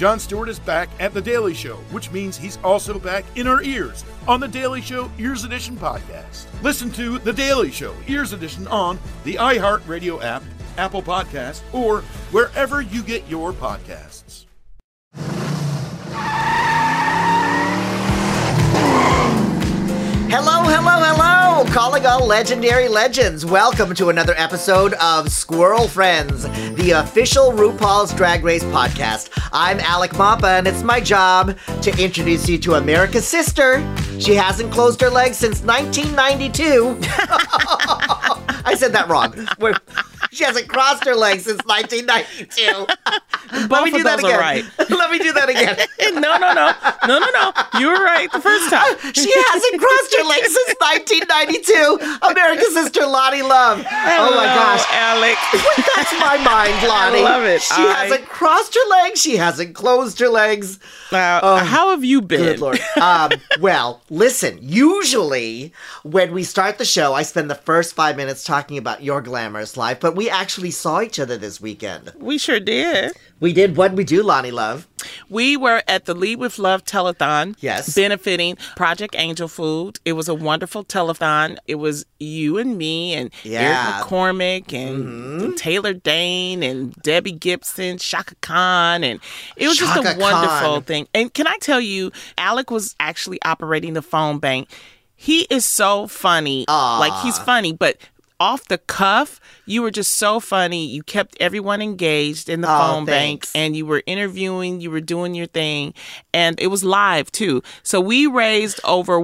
Jon Stewart is back at The Daily Show, which means he's also back in our ears on The Daily Show Ears Edition podcast. Listen to The Daily Show Ears Edition on the iHeartRadio app, Apple Podcasts, or wherever you get your podcasts. Hello, hello, hello! Calling all legendary legends. Welcome to another episode of Squirrel Friends, the official RuPaul's Drag Race podcast. I'm Alec Mapa, and it's my job to introduce you to America's sister. She hasn't closed her legs since 1992. I said that wrong. She hasn't crossed her legs since 1992. Let me do that again. Right. Let me do that again. No. You were right the first time. She hasn't crossed her legs since 1992. America's sister, Loni Love. Hello, oh my gosh, Alec. That's my mind, Loni. I love it. She hasn't crossed her legs. She hasn't closed her legs. How have you been? Good Lord. Well, listen, usually when we start the show, I spend the first 5 minutes talking about your glamorous life, but we actually saw each other this weekend. We sure did. We did. What did we do, Loni Love? We were at the Lead with Love telethon. Yes. Benefiting Project Angel Food. It was a wonderful telethon. It was you and me and Eric McCormick and Taylor Dane and Debbie Gibson, Shaka Khan. And it was just a wonderful thing. And can I tell you, Alec was actually operating the phone bank. He is so funny. Like, he's funny, but off the cuff, you were just so funny. You kept everyone engaged in the phone bank, and you were interviewing, you were doing your thing, and it was live too. So we raised over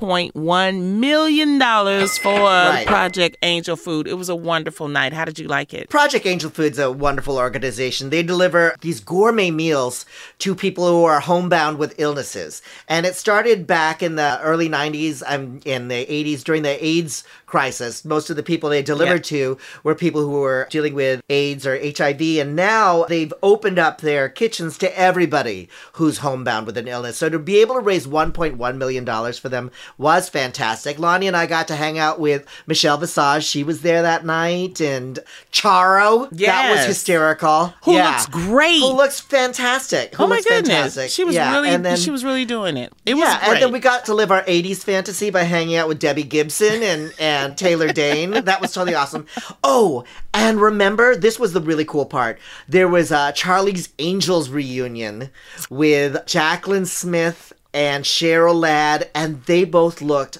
$1.1 million for Project Angel Food. It was a wonderful night. How did you like it? Project Angel Food's a wonderful organization. They deliver these gourmet meals to people who are homebound with illnesses. And it started back in the early 90s, in the 80s, during the AIDS crisis. Most of the people they delivered to were people who were dealing with AIDS or HIV, and now they've opened up their kitchens to everybody who's homebound with an illness. So to be able to raise $1.1 million for them was fantastic. Loni and I got to hang out with Michelle Visage. She was there that night, and Charo. Yes. That was hysterical. Who looks great. Who looks fantastic. Oh my goodness. She was she was really doing it. It was great. And then we got to live our 80s fantasy by hanging out with Debbie Gibson and Taylor Dane. That was totally awesome. Oh, and remember, this was the really cool part. There was Charlie's Angels reunion with Jacqueline Smith and Cheryl Ladd, and they both looked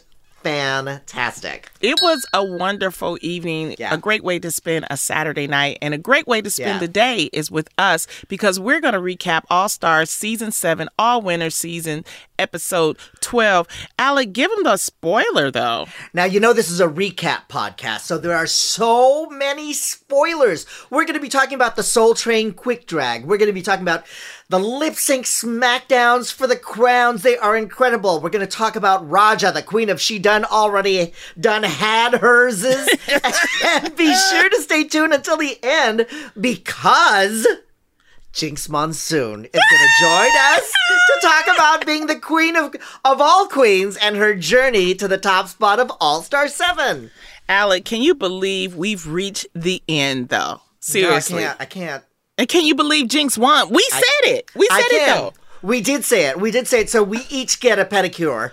fantastic. It was a wonderful evening, a great way to spend a Saturday night, and a great way to spend the day is with us, because we're going to recap All Stars Season 7, All Winter Season, Episode 12. Alec, give them the spoiler, though. Now, you know this is a recap podcast, so there are so many spoilers. We're going to be talking about the Soul Train Quick Drag. We're going to be talking about the lip sync smackdowns for the crowns. They are incredible. We're going to talk about Raja, the queen of She Done Already Done Had Herses. And be sure to stay tuned until the end, because Jinx Monsoon is going to join us to talk about being the queen of all queens and her journey to the top spot of All-Star 7. Alec, can you believe we've reached the end, though? Seriously. No, I can't. And can you believe Jinx won? We said it. We said it, though. We did say it. So we each get a pedicure.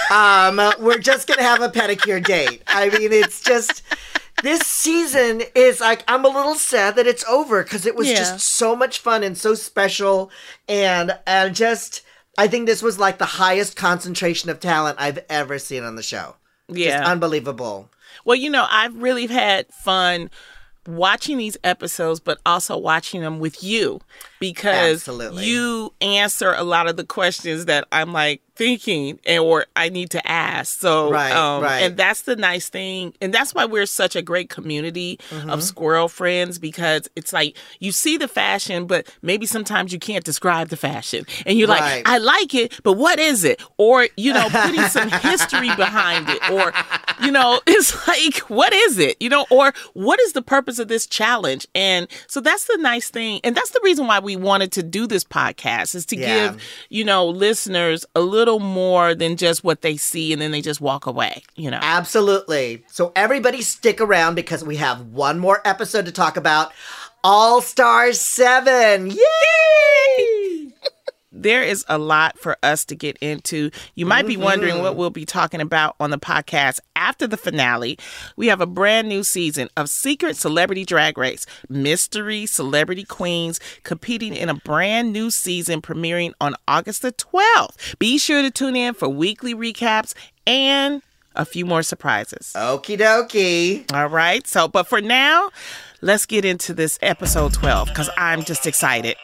We're just going to have a pedicure date. I mean, it's just... This season is like, I'm a little sad that it's over, because it was just so much fun and so special. And just, I think this was like the highest concentration of talent I've ever seen on the show. Yeah. Just unbelievable. Well, you know, I've really had fun watching these episodes, but also watching them with you, because you answer a lot of the questions that I'm like thinking or I need to ask. So, and that's the nice thing. And that's why we're such a great community of squirrel friends, because it's like you see the fashion, but maybe sometimes you can't describe the fashion. And you're like, I like it, but what is it? Or, you know, putting some history behind it. Or, you know, it's like, what is it? You know, or what is the purpose of this challenge? And so that's the nice thing. And that's the reason why we wanted to do this podcast, is to give, you know, listeners a little more than just what they see and then they just walk away, you know. Absolutely. So everybody stick around, because we have one more episode to talk about. All Stars 7. Yay! there is a lot for us to get into. You might be wondering what we'll be talking about on the podcast after the finale. We have a brand new season of Secret Celebrity Drag Race. Mystery Celebrity Queens competing in a brand new season premiering on August the 12th. Be sure to tune in for weekly recaps and a few more surprises. Okie dokie. All right. But for now, let's get into this episode 12 because I'm just excited.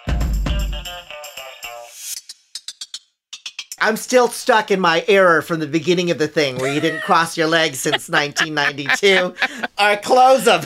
I'm still stuck in my error from the beginning of the thing where you didn't cross your legs since 1992. Or close them.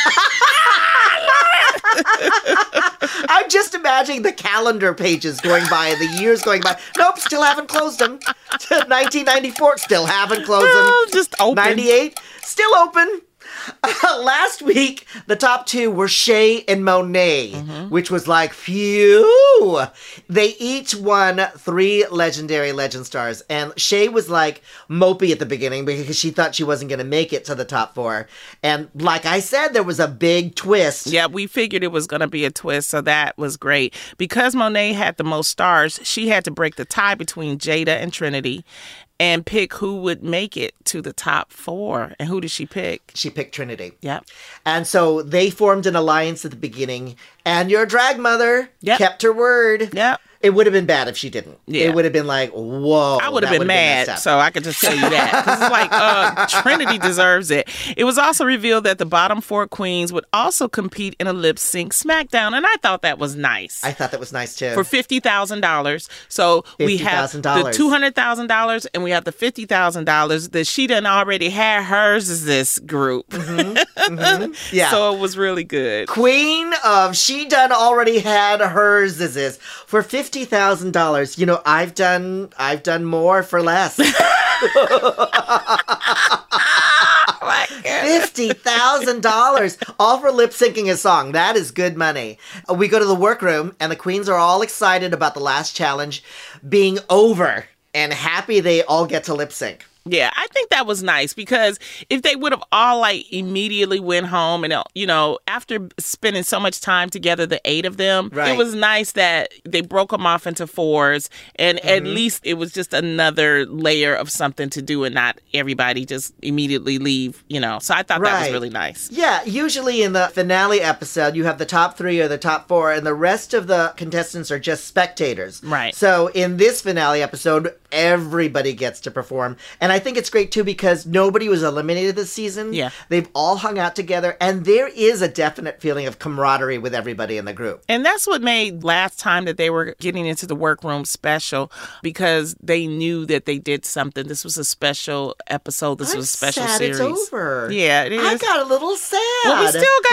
I'm just imagining the calendar pages going by, the years going by. Nope, still haven't closed them. 1994, still haven't closed them. Just open. 98, still open. Last week, the top two were Shea and Monet, which was like, phew. They each won 3 legendary legend stars. And Shea was like mopey at the beginning because she thought she wasn't going to make it to the top 4. And like I said, there was a big twist. Yeah, we figured it was going to be a twist, so that was great. Because Monet had the most stars, she had to break the tie between Jada and Trinity and pick who would make it to the top 4. And who did she pick? She picked Trinity. Yep. And so they formed an alliance at the beginning, and your drag mother kept her word. Yep. It would have been bad if she didn't. Yeah. It would have been like, whoa. I would have been mad, so I could just tell you that. 'Cause it's like, Trinity deserves it. It was also revealed that the bottom 4 queens would also compete in a lip sync SmackDown, and I thought that was nice. I thought that was nice, too. For $50,000. So we have the $200,000 and we have the $50,000 that she done already had hers is this group. Yeah. So it was really good. Queen of She Done Already Had Hers is this. For $50,000. You know, I've done more for less. $50,000, all for lip syncing a song. That is good money. We go to the workroom, and the queens are all excited about the last challenge being over and happy they all get to lip sync. Yeah, I think that was nice because if they would have all like immediately went home and, you know, after spending so much time together, the 8 of them, it was nice that they broke them off into 4s and at least it was just another layer of something to do and not everybody just immediately leave, you know. So I thought that was really nice. Yeah, usually in the finale episode, you have the top 3 or the top 4 and the rest of the contestants are just spectators. Right. So in this finale episode, everybody gets to perform. And I think it's great, too, because nobody was eliminated this season. Yeah. They've all hung out together, and there is a definite feeling of camaraderie with everybody in the group. And that's what made last time that they were getting into the workroom special, because they knew that they did something. This was a special episode. This was a special series. It's over. Yeah, it is. I got a little sad. Well, we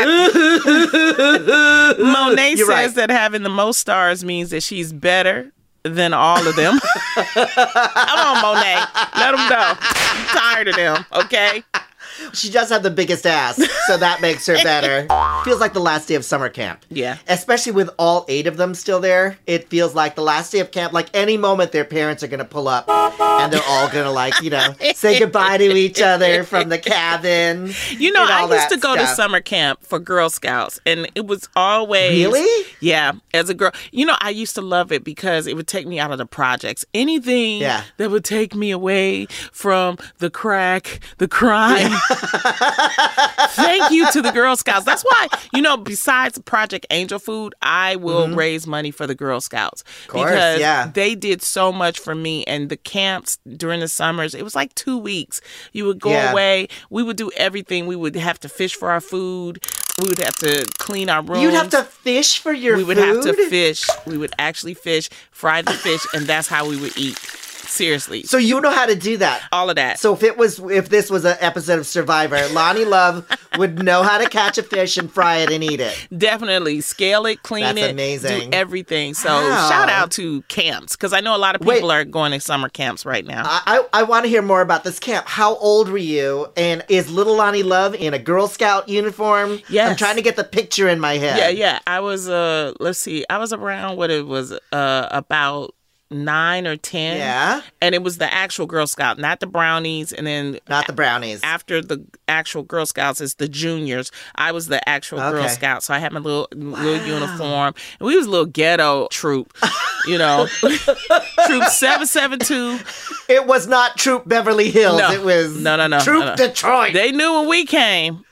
still got... Monet says that having the most stars means that she's better than all of them. Come on, Monet. Let them know. I'm tired of them, okay? She does have the biggest ass, so that makes her better. Feels like the last day of summer camp. Yeah. Especially with all 8 of them still there. It feels like the last day of camp. Like any moment their parents are going to pull up and they're all going to like, you know, say goodbye to each other from the cabin. You know, I used to go to summer camp for Girl Scouts and it was always... Really? Yeah. As a girl. You know, I used to love it because it would take me out of the projects. Anything that would take me away from the crack, the crime. Thank you to the Girl Scouts. That's why, you know, besides Project Angel Food, I will raise money for the Girl Scouts. Of course, because they did so much for me. And the camps during the summers, it was like 2 weeks. You would go away. We would do everything. We would have to fish for our food. We would have to clean our rooms. You'd have to fish for your food? We would have to fish. We would actually fish, fry the fish, and that's how we would eat. Seriously. So you know how to do that. All of that. So if this was an episode of Survivor, Lonnie Love would know how to catch a fish and fry it and eat it. Definitely. Scale it, clean it. That's amazing. Do everything. So shout out to camps, because I know a lot of people are going to summer camps right now. I want to hear more about this camp. How old were you? And is little Lonnie Love in a Girl Scout uniform? Yes. I'm trying to get the picture in my head. Yeah. I was, let's see, I was around what it was, about 9 or 10. Yeah. And it was the actual Girl Scout, not the brownies. And then not the brownies. After the actual Girl Scouts is the juniors. I was the actual Girl Scout. So I had my little uniform. And we was a little ghetto troop, you know. Troop 772. It was not Troop Beverly Hills. No. It was Troop Detroit. They knew when we came.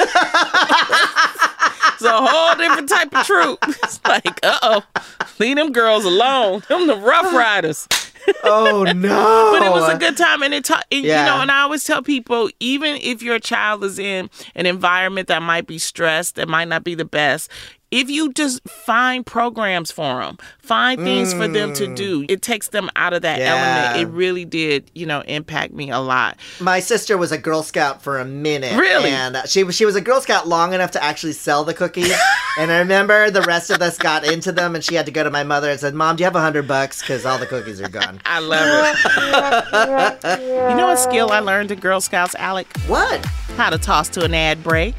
It's a whole different type of troop. It's like, leave them girls alone. Them the Rough Riders. Oh, no. But it was a good time. And you know, and I always tell people, even if your child is in an environment that might be stressed, that might not be the best, if you just find programs for them, find things for them to do, it takes them out of that element. It really did, you know, impact me a lot. My sister was a Girl Scout for a minute. Really? And she was a Girl Scout long enough to actually sell the cookies. And I remember the rest of us got into them, and she had to go to my mother and said, Mom, do you have $100? Because all the cookies are gone. I love it. You know what skill I learned in Girl Scouts, Alec? What? How to toss to an ad break.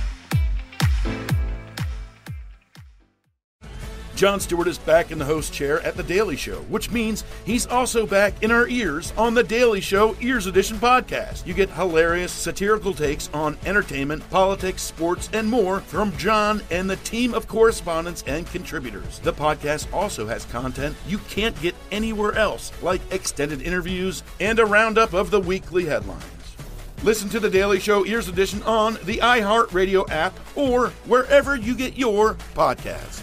Jon Stewart is back in the host chair at The Daily Show, which means he's also back in our ears on The Daily Show Ears Edition podcast. You get hilarious, satirical takes on entertainment, politics, sports, and more from Jon and the team of correspondents and contributors. The podcast also has content you can't get anywhere else, like extended interviews and a roundup of the weekly headlines. Listen to The Daily Show Ears Edition on the iHeartRadio app or wherever you get your podcasts.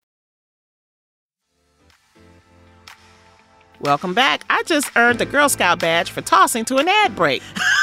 Welcome back. I just earned the Girl Scout badge for tossing to an ad break.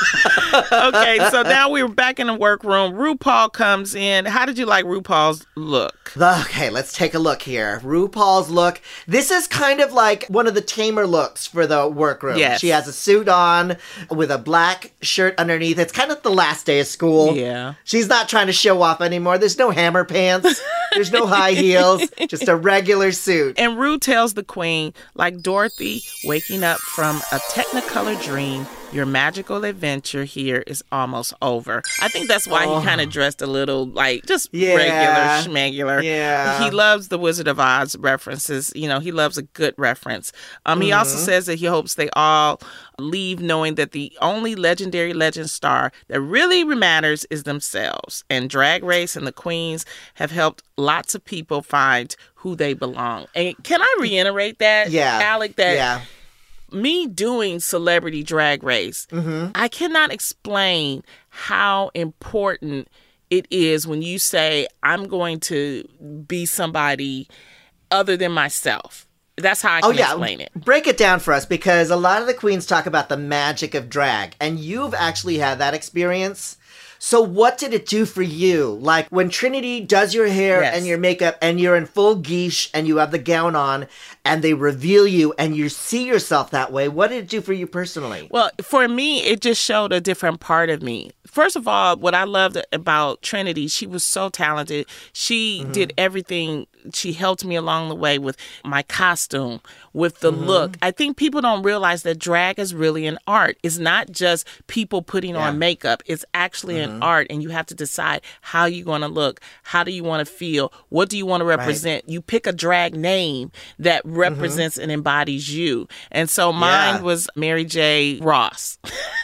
Okay, so now we're back in the workroom. RuPaul comes in. How did you like RuPaul's look? Okay, let's take a look here. RuPaul's look. This is kind of like one of the tamer looks for the workroom. Yes. She has a suit on with a black shirt underneath. It's kind of the last day of school. Yeah. She's not trying to show off anymore. There's no hammer pants. There's no high heels. Just a regular suit. And Ru tells the queen, like Dorothy waking up from a Technicolor dream, your magical adventure here is almost over. I think that's why he kind of dressed a little like just regular schmegular. Yeah. He loves the Wizard of Oz references. You know, he loves a good reference. He also says that he hopes they all leave knowing that the only legendary legend star that really matters is themselves. And Drag Race and the queens have helped lots of people find who they belong. And can I reiterate that, Alec, that me doing Celebrity Drag Race, I cannot explain how important it is when you say, I'm going to be somebody other than myself. That's how I can explain it. Break it down for us, because a lot of the queens talk about the magic of drag, and you've actually had that experience. So what did it do for you? Like when Trinity does your hair and your makeup and you're in full guiche and you have the gown on and they reveal you and you see yourself that way, what did it do for you personally? Well, for me, it just showed a different part of me. First of all, what I loved about Trinity, she was so talented. She did everything. She helped me along the way with my costume, with the look. I think people don't realize that drag is really an art. It's not just people putting on makeup. It's actually an art, and you have to decide how you're going to look. How do you want to feel? What do you want to represent? You pick a drag name that represents and embodies you. And so mine was Mary J. Ross.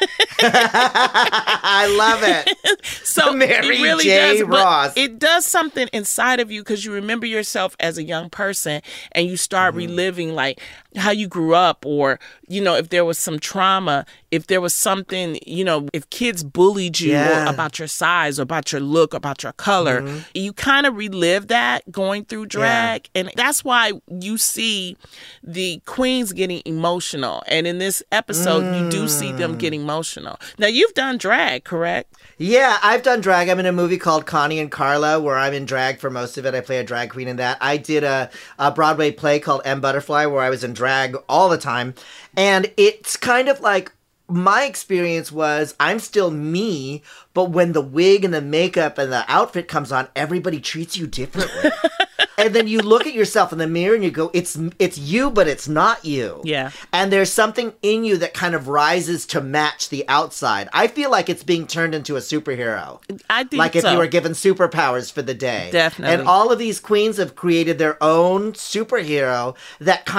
I love it. So Mary it really J. does, Ross. It does something inside of you because you remember yourself as a young person and you start reliving like how you grew up, or, you know, if there was some trauma, if there was something, you know, if kids bullied you or about your size or about your look, about your color, you kind of relive that going through drag. And that's why you see the queens getting emotional. And in this episode, you do see them get emotional. Now, you've done drag, correct? Yeah, I've done drag. I'm in a movie called Connie and Carla where I'm in drag for most of it. I play a drag queen in that. I did a Broadway play called M. Butterfly where I was in drag all the time. And it's kind of like, my experience was I'm still me, but when the wig and the makeup and the outfit comes on, everybody treats you differently. And then you look at yourself in the mirror and you go, it's you, but it's not you. Yeah. And there's something in you that kind of rises to match the outside. I feel like it's being turned into a superhero. I think like if so. you were given superpowers for the day. Definitely. And all of these queens have created their own superhero that kind of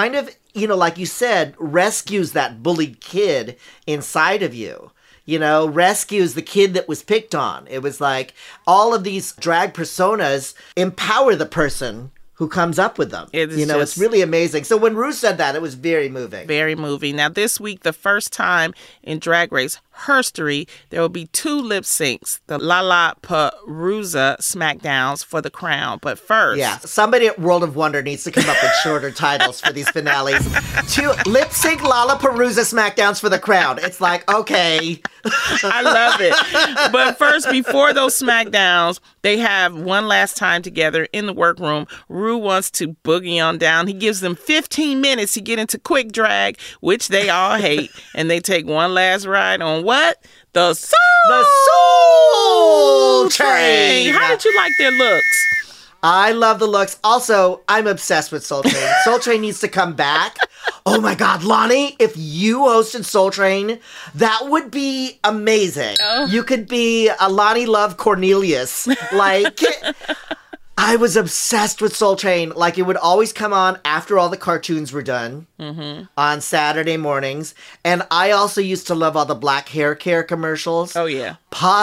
like you said, rescues that bullied kid inside of you. Rescues the kid that was picked on. It was like all of these drag personas empower the person who comes up with them. It's really amazing. So when Rue said that, it was very moving. Very moving. Now, this week, the first time in Drag Race history, there will be 2 lip syncs, the Lollapalooza SmackDowns for the crown. But first... Yeah, somebody at World of Wonder needs to come up with shorter titles for these finales. 2 lip sync Lollapalooza SmackDowns for the crown. It's like, okay. I love it. But first, before those SmackDowns, they have one last time together in the workroom. Rue wants to boogie on down. He gives them 15 minutes to get into quick drag, which they all hate. And they take one last ride on what? The Soul Train. How did you like their looks? I love the looks. Also, I'm obsessed with Soul Train. Soul Train needs to come back. Oh my God, Lonnie, if you hosted Soul Train, that would be amazing. Oh. You could be a Lonnie Love Cornelius. I was obsessed with Soul Train. It would always come on after all the cartoons were done on Saturday mornings. And I also used to love all the black hair care commercials. Oh, yeah.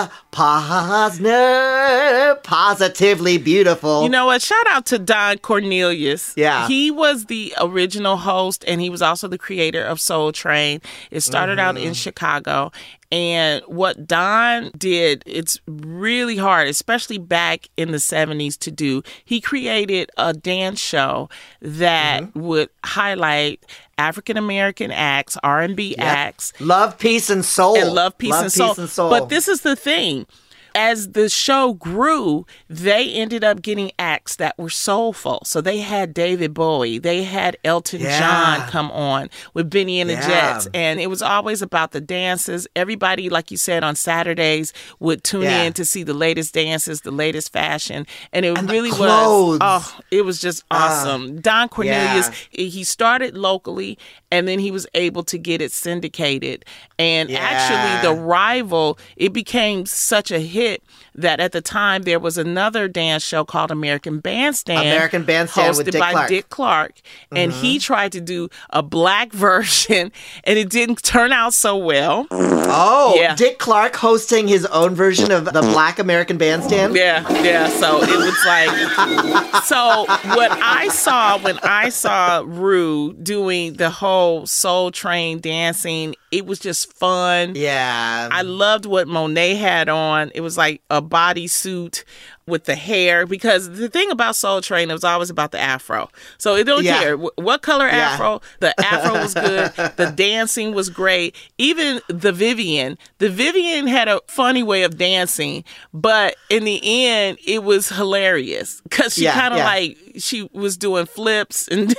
Posner, positively beautiful. You know what? Shout out to Don Cornelius. Yeah. He was the original host, and he was also the creator of Soul Train. It started out in Chicago. And what Don did, it's really hard, especially back in the 70s to do. He created a dance show that would highlight African-American acts, R&B acts. Love, peace, and soul. And love, peace, and soul. But this is the thing. As the show grew, they ended up getting acts that were soulful. So they had David Bowie. They had Elton John come on with Benny and the Jets. And it was always about the dances. Everybody, like you said, on Saturdays would tune in to see the latest dances, the latest fashion. And it really was, it was just awesome. Don Cornelius, he started locally, and then he was able to get it syndicated. And actually, The Rival, it became such a hit that at the time there was another dance show called American Bandstand. Hosted with Dick Clark. And he tried to do a black version, and it didn't turn out so well. Oh, yeah. Dick Clark hosting his own version of the Black American Bandstand? Yeah. So it was like... So what I saw when I saw Rue doing the whole Soul Train dancing, it was just fun. Yeah. I loved what Monet had on. It was like a bodysuit with the hair, because the thing about Soul Train, it was always about the afro. So it don't care what color afro. The afro was good. The dancing was great. Even the Vivian had a funny way of dancing, but in the end, it was hilarious because she kind of she was doing flips and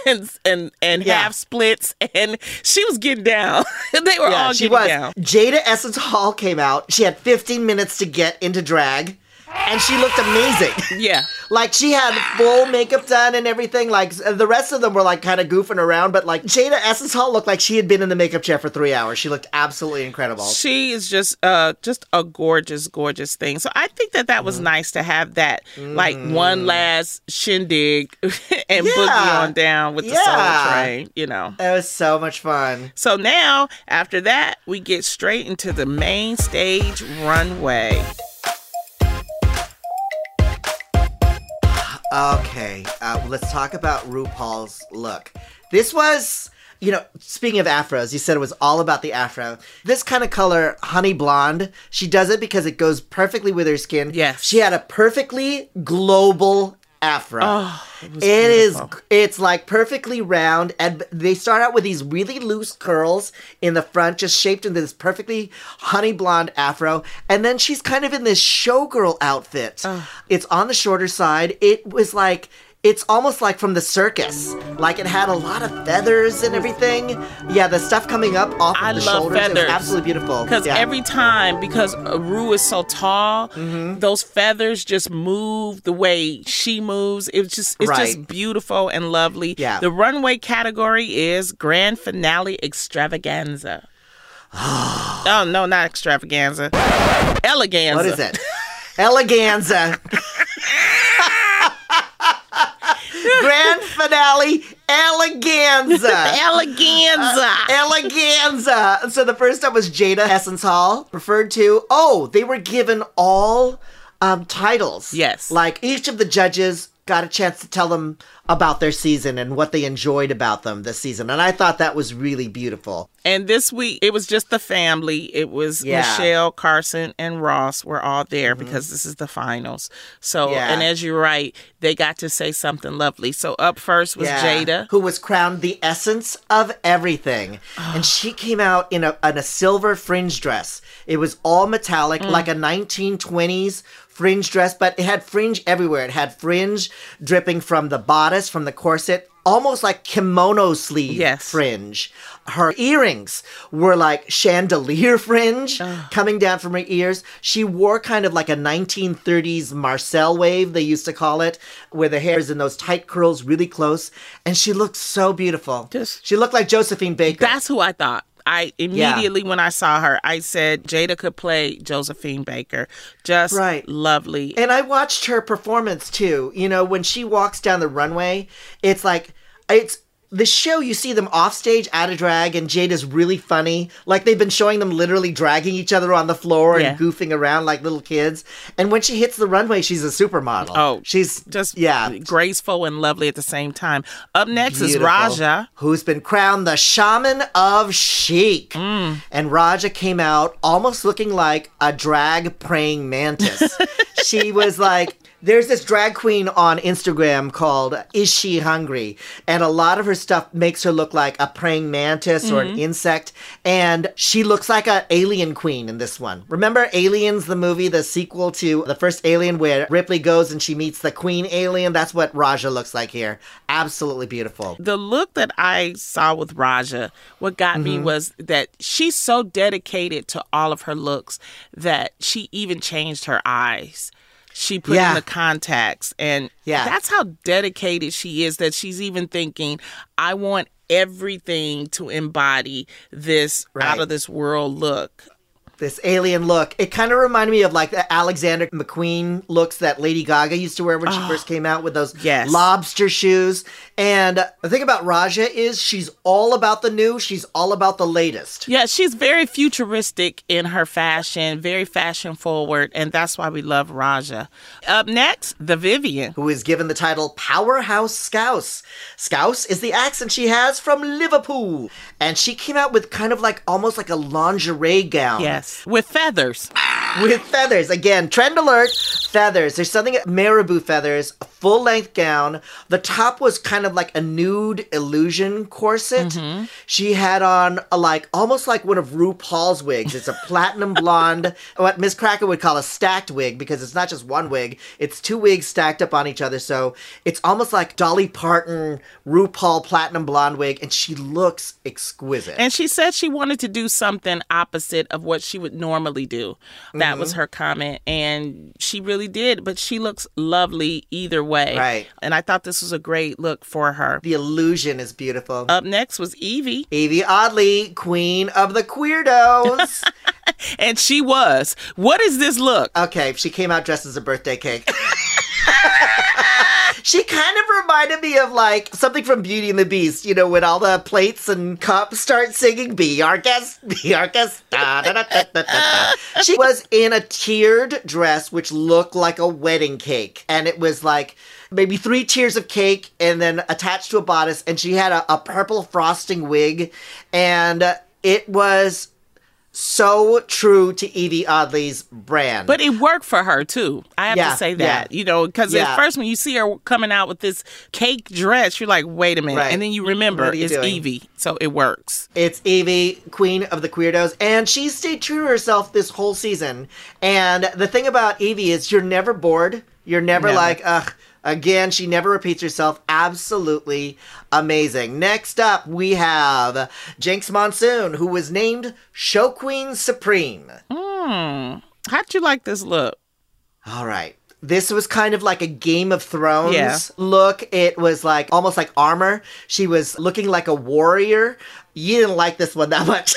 half splits, and she was getting down. They were all getting down. Jada Essence Hall came out. She had 15 minutes to get into drag. And she looked amazing. Yeah. She had full makeup done and everything. The rest of them were kind of goofing around. But Jada Essence Hall looked like she had been in the makeup chair for 3 hours. She looked absolutely incredible. She is just a gorgeous, gorgeous thing. So I think that was nice to have that, one last shindig and boogie on down with the Soul Train, It was so much fun. So now, after that, we get straight into the main stage runway. Okay, let's talk about RuPaul's look. This was, speaking of afros, you said it was all about the afro. This kind of color, honey blonde, she does it because it goes perfectly with her skin. Yes. She had a perfectly global afro. Oh, it's perfectly round, and they start out with these really loose curls in the front, just shaped into this perfectly honey blonde afro, and then she's kind of in this showgirl outfit. It's on the shorter side. It was it's almost like from the circus. It had a lot of feathers and everything. Yeah, the stuff coming up off of the shoulders. Feathers. It was absolutely beautiful. Because every time, because Rue is so tall, those feathers just move the way she moves. It's just beautiful and lovely. Yeah. The runway category is Grand Finale Extravaganza. Oh, no, not Extravaganza. Eleganza. What is it? Eleganza. Grand finale, Eleganza. Eleganza. So the first up was Jada Essence Hall, referred to. Oh, they were given all titles. Yes. Like each of the judges got a chance to tell them about their season and what they enjoyed about them this season. And I thought that was really beautiful. And this week, it was just the family. It was Michelle, Carson, and Ross were all there because this is the finals. So, and as you're right, they got to say something lovely. So up first was Jada, who was crowned the essence of everything. And she came out in a silver fringe dress. It was all metallic, like a 1920s fringe dress, but it had fringe everywhere. It had fringe dripping from the bodice, from the corset, almost like kimono sleeve fringe. Her earrings were like chandelier fringe coming down from her ears. She wore kind of like a 1930s Marcel wave, they used to call it, where the hair is in those tight curls really close. And she looked so beautiful. She looked like Josephine Baker. That's who I thought. I immediately, when I saw her, I said Jada could play Josephine Baker. Just lovely. And I watched her performance too. You know, when she walks down the runway, it's like, the show, you see them off stage out of drag, and Jada's really funny. Like, they've been showing them literally dragging each other on the floor and goofing around like little kids. And when she hits the runway, she's a supermodel. Oh, she's just graceful and lovely at the same time. Up next is Raja, who's been crowned the Shaman of Chic. And Raja came out almost looking like a drag praying mantis. She was like, there's this drag queen on Instagram called Is She Hungry? And a lot of her stuff makes her look like a praying mantis or an insect. And she looks like an alien queen in this one. Remember Aliens, the movie, the sequel to the first Alien, where Ripley goes and she meets the queen alien? That's what Raja looks like here. Absolutely beautiful. The look that I saw with Raja, what got me was that she's so dedicated to all of her looks that she even changed her eyes. She put in the contacts, and that's how dedicated she is, that she's even thinking, I want everything to embody this out of this world look. This alien look. It kind of reminded me of like the Alexander McQueen looks that Lady Gaga used to wear when she first came out with those lobster shoes. And the thing about Raja is she's all about the new. She's all about the latest. Yeah, she's very futuristic in her fashion, very fashion forward. And that's why we love Raja. Up next, the Vivienne, who is given the title Powerhouse Scouse. Scouse is the accent she has from Liverpool. And she came out with kind of like almost like a lingerie gown. Yes. With feathers. With feathers. Again, trend alert, feathers. There's something, marabou feathers, a full-length gown. The top was kind of like a nude illusion corset. She had on almost like one of RuPaul's wigs. It's a platinum blonde, what Miss Cracker would call a stacked wig, because it's not just one wig. It's two wigs stacked up on each other. So it's almost like Dolly Parton, RuPaul platinum blonde wig, and she looks exquisite. And she said she wanted to do something opposite of what she would normally do. That was her comment, and she really did, but she looks lovely either way. Right. And I thought this was a great look for her. The illusion is beautiful. Up next was Yvie. Yvie Oddly, queen of the queerdos. And she was. What is this look? Okay, she came out dressed as a birthday cake. She kind of reminded me of like something from Beauty and the Beast, you know, when all the plates and cups start singing, be our guest, da, da, da, da, da, da. She was in a tiered dress which looked like a wedding cake. And it was like maybe 3 tiers of cake and then attached to a bodice. And she had a purple frosting wig. And it was so true to Yvie Oddly's brand. But it worked for her, too. I have to say that. You know, because at first when you see her coming out with this cake dress, you're like, wait a minute. Right. And then you remember it's Yvie. So it works. It's Yvie, queen of the queerdos. And she stayed true to herself this whole season. And the thing about Yvie is you're never bored. You're never like, ugh. Again, she never repeats herself. Absolutely amazing. Next up, we have Jinx Monsoon, who was named Show Queen Supreme. How'd you like this look? All right. This was kind of like a Game of Thrones look. It was like almost like armor. She was looking like a warrior. You didn't like this one that much.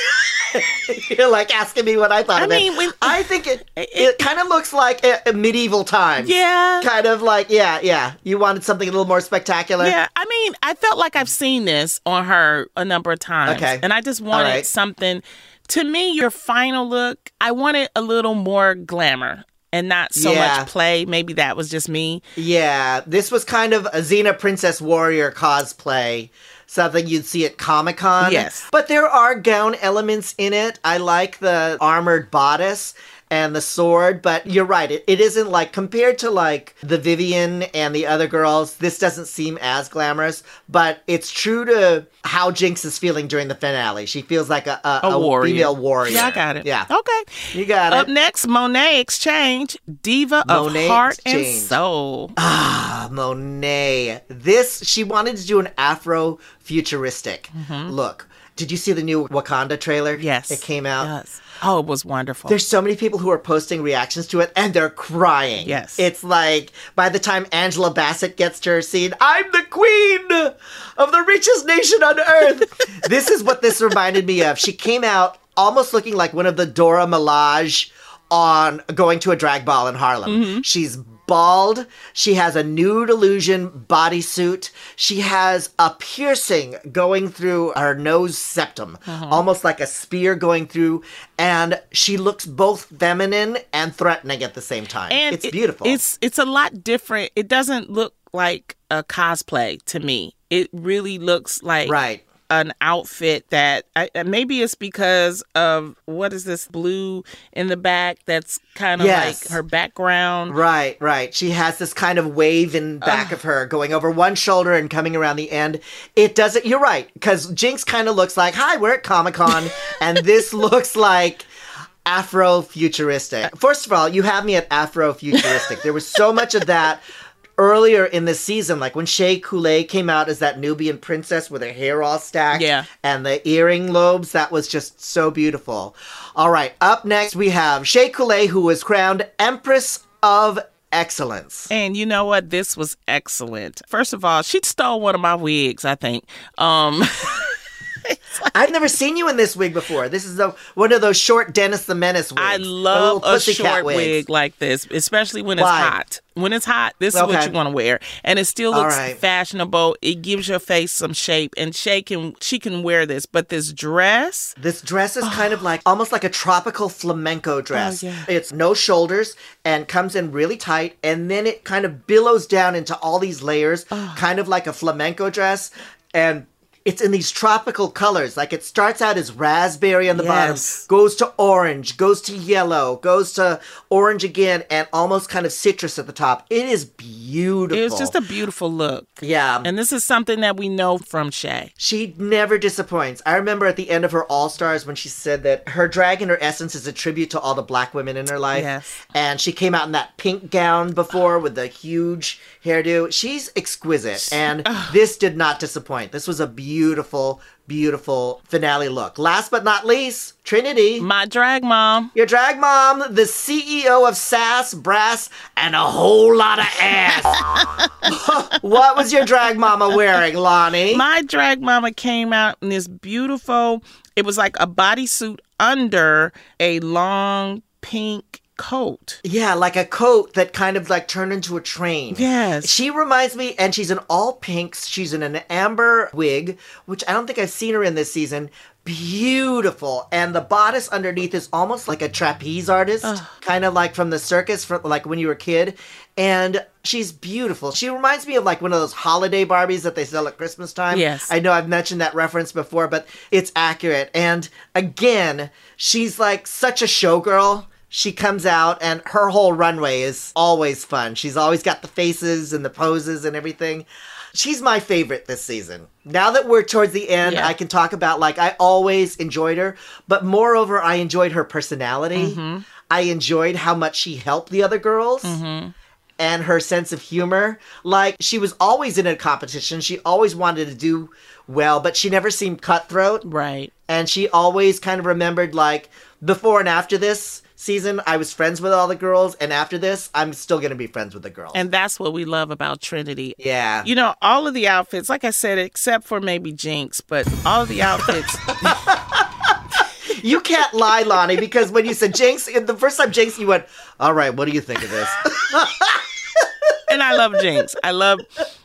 You're like asking me what I thought of it. I think it kind of looks like a medieval times. Yeah. Kind of like, yeah. You wanted something a little more spectacular? Yeah. I mean, I felt like I've seen this on her a number of times. Okay. And I just wanted something. To me, your final look, I wanted a little more glamour and not so much play. Maybe that was just me. Yeah. This was kind of a Xena Princess Warrior cosplay. Something you'd see at Comic-Con. Yes. But there are gown elements in it. I like the armored bodice and the sword, but you're right. It isn't like, compared to like the Vivian and the other girls, this doesn't seem as glamorous, but it's true to how Jinx is feeling during the finale. She feels like a warrior. Female warrior. Yeah, I got it. Yeah. Okay. You got it. Up next, Monet X Change, Diva of Heart and Soul. Ah, Monet. She wanted to do an Afro-futuristic look. Did you see the new Wakanda trailer? Yes. It came out. Yes. Oh, it was wonderful. There's so many people who are posting reactions to it, and they're crying. Yes. It's like, by the time Angela Bassett gets to her scene, I'm the queen of the richest nation on earth. This is what this reminded me of. She came out almost looking like one of the Dora Milaje on going to a drag ball in Harlem. She's bald. She has a nude illusion bodysuit. She has a piercing going through her nose septum, almost like a spear going through. And she looks both feminine and threatening at the same time. And it's beautiful. It's a lot different. It doesn't look like a cosplay to me. It really looks like an outfit that maybe it's because of what is this blue in the back that's kind of like her background. Right. She has this kind of wave in back of her going over one shoulder and coming around the end. It doesn't, you're right, because Jinx kind of looks like, hi, we're at Comic-Con, and this looks like Afro-futuristic. First of all, you have me at Afro-futuristic. There was so much of that earlier in the season, like when Shea Coulee came out as that Nubian princess with her hair all stacked and the earring lobes, that was just so beautiful. All right, up next we have Shea Coulee, who was crowned Empress of Excellence. And you know what? This was excellent. First of all, she stole one of my wigs, I think. I've never seen you in this wig before. This is one of those short Dennis the Menace wigs. I love a short wig like this, especially when it's hot. When it's hot, this is what you want to wear. And it still looks fashionable. It gives your face some shape. And she can wear this. But this dress... This dress is kind of like, almost like a tropical flamenco dress. It's no shoulders and comes in really tight. And then it kind of billows down into all these layers, kind of like a flamenco dress. And it's in these tropical colors. Like, it starts out as raspberry on the bottom, goes to orange, goes to yellow, goes to orange again, and almost kind of citrus at the top. It is beautiful. It was just a beautiful look. Yeah. And this is something that we know from Shea. She never disappoints. I remember at the end of her All-Stars when she said that her drag in her essence is a tribute to all the black women in her life. Yes. And she came out in that pink gown before with the huge hairdo. She's exquisite. And this did not disappoint. This was a beautiful, beautiful finale look. Last but not least, Trinity. My drag mom. Your drag mom, the CEO of Sass, Brass, and a whole lot of ass. What was your drag mama wearing, Lonnie? My drag mama came out in this beautiful, it was like a bodysuit under a long pink coat. Yeah, like a coat that kind of like turned into a train. Yes. She reminds me, and she's in all pinks. She's in an amber wig, which I don't think I've seen her in this season. Beautiful. And the bodice underneath is almost like a trapeze artist, kind of like from the circus, like when you were a kid. And she's beautiful. She reminds me of like one of those holiday Barbies that they sell at Christmas time. Yes. I know I've mentioned that reference before, but it's accurate. And again, she's like such a showgirl. She comes out and her whole runway is always fun. She's always got the faces and the poses and everything. She's my favorite this season. Now that we're towards the end, I can talk about, like, I always enjoyed her, but moreover, I enjoyed her personality. I enjoyed how much she helped the other girls and her sense of humor. Like, she was always in a competition. She always wanted to do well, but she never seemed cutthroat. Right. And she always kind of remembered, like, before and after this season, I was friends with all the girls, and after this, I'm still going to be friends with the girls. And that's what we love about Trinity. Yeah. You know, all of the outfits, like I said, except for maybe Jinx, but all of the outfits... You can't lie, Lonnie, because when you said Jinx, the first time Jinx, you went, all right, what do you think of this? And I love Jinx. I love,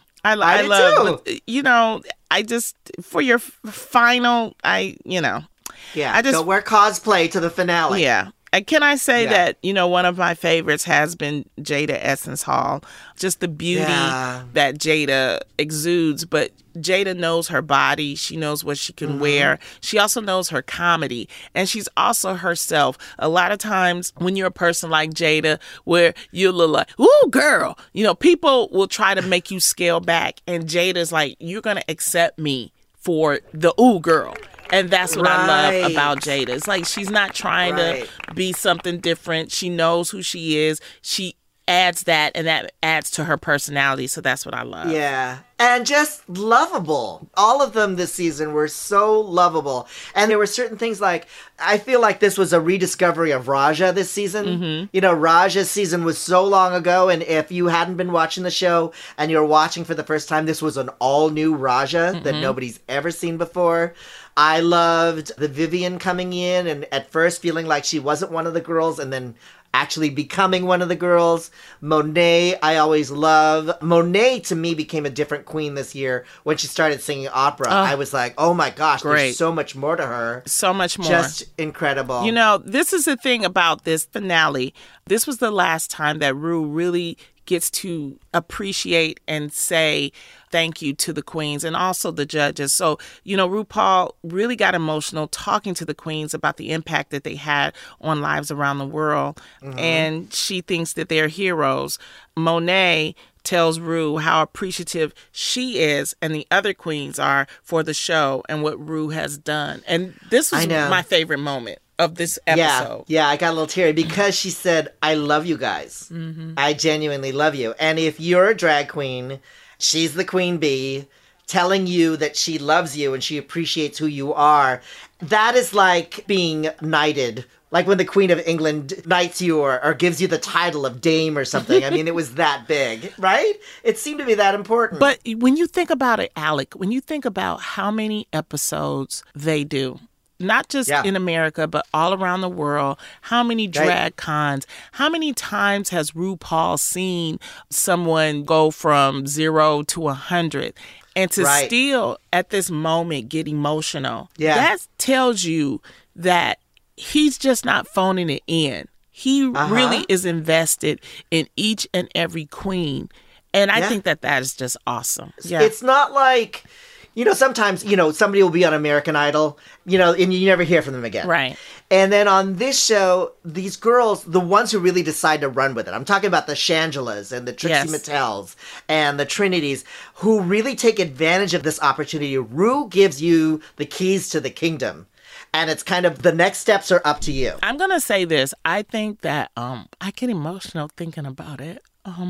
but, you know, I just, for your final, Yeah, I just don't wear cosplay to the finale. Yeah. And can I say that, you know, one of my favorites has been Jada Essence Hall. Just the beauty that Jada exudes. But Jada knows her body. She knows what she can wear. She also knows her comedy. And she's also herself. A lot of times when you're a person like Jada, where you look like, ooh, girl, you know, people will try to make you scale back. And Jada's like, you're going to accept me for the ooh, girl. And that's what I love about Jada. It's like she's not trying to be something different. She knows who she is. She adds that, and that adds to her personality. So that's what I love. Yeah. And just lovable. All of them this season were so lovable. And there were certain things like, I feel like this was a rediscovery of Raja this season. You know, Raja's season was so long ago, and if you hadn't been watching the show and you're watching for the first time, this was an all-new Raja that nobody's ever seen before. I loved the Vivian coming in and at first feeling like she wasn't one of the girls and then actually becoming one of the girls. Monet, I always love. Monet, to me, became a different queen this year when she started singing opera. I was like, oh my gosh, there's so much more to her. So much more. Just incredible. You know, this is the thing about this finale. This was the last time that Rue really gets to appreciate and say thank you to the queens and also the judges. So, you know, RuPaul really got emotional talking to the queens about the impact that they had on lives around the world. And she thinks that they're heroes. Monet tells Rue how appreciative she is and the other queens are for the show and what Rue has done. And this was my favorite moment of this episode. Yeah, I got a little teary because she said, I love you guys. I genuinely love you. And if you're a drag queen, she's the queen bee, telling you that she loves you and she appreciates who you are. That is like being knighted. Like when the Queen of England knights you or gives you the title of dame or something. I mean, it was that big, right? It seemed to be that important. But when you think about it, Alec, when you think about how many episodes they do, not just in America, but all around the world, how many drag cons, how many times has RuPaul seen someone go from 0 to 100? And to still, at this moment, get emotional, that tells you that he's just not phoning it in. He really is invested in each and every queen. And I think that is just awesome. Yeah. It's not like... You know, sometimes, you know, somebody will be on American Idol, you know, and you never hear from them again. Right. And then on this show, these girls, the ones who really decide to run with it, I'm talking about the Shangelas and the Trixie Mattels and the Trinities, who really take advantage of this opportunity. Rue gives you the keys to the kingdom. And it's kind of the next steps are up to you. I'm going to say this. I think that I get emotional thinking about it.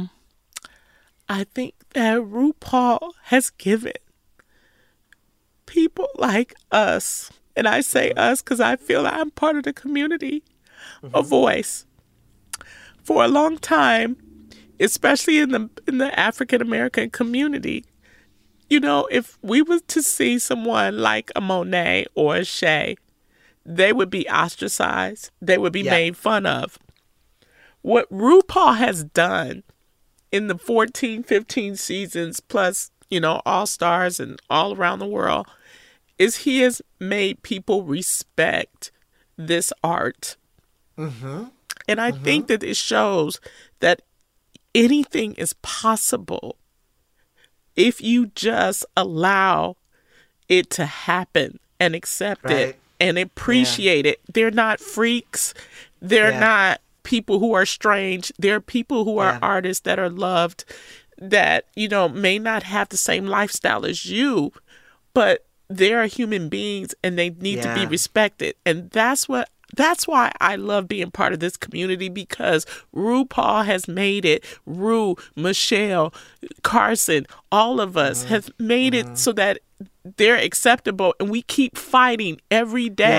I think that RuPaul has given people like us, and I say us because I feel like I'm part of the community, a voice. For a long time, especially in the African American community, you know, if we were to see someone like a Monet or a Shay, they would be ostracized. They would be made fun of. What RuPaul has done in the 14, 15 seasons plus, you know, All Stars and all around the world is he has made people respect this art. And I think that it shows that anything is possible if you just allow it to happen and accept it and appreciate it. They're not freaks. They're not people who are strange. They're people who are artists that are loved, that, you know, may not have the same lifestyle as you, but they are human beings and they need to be respected. And that's why I love being part of this community, because RuPaul has made it. Rue, Michelle, Carson, all of us have made it so that they're acceptable, and we keep fighting every day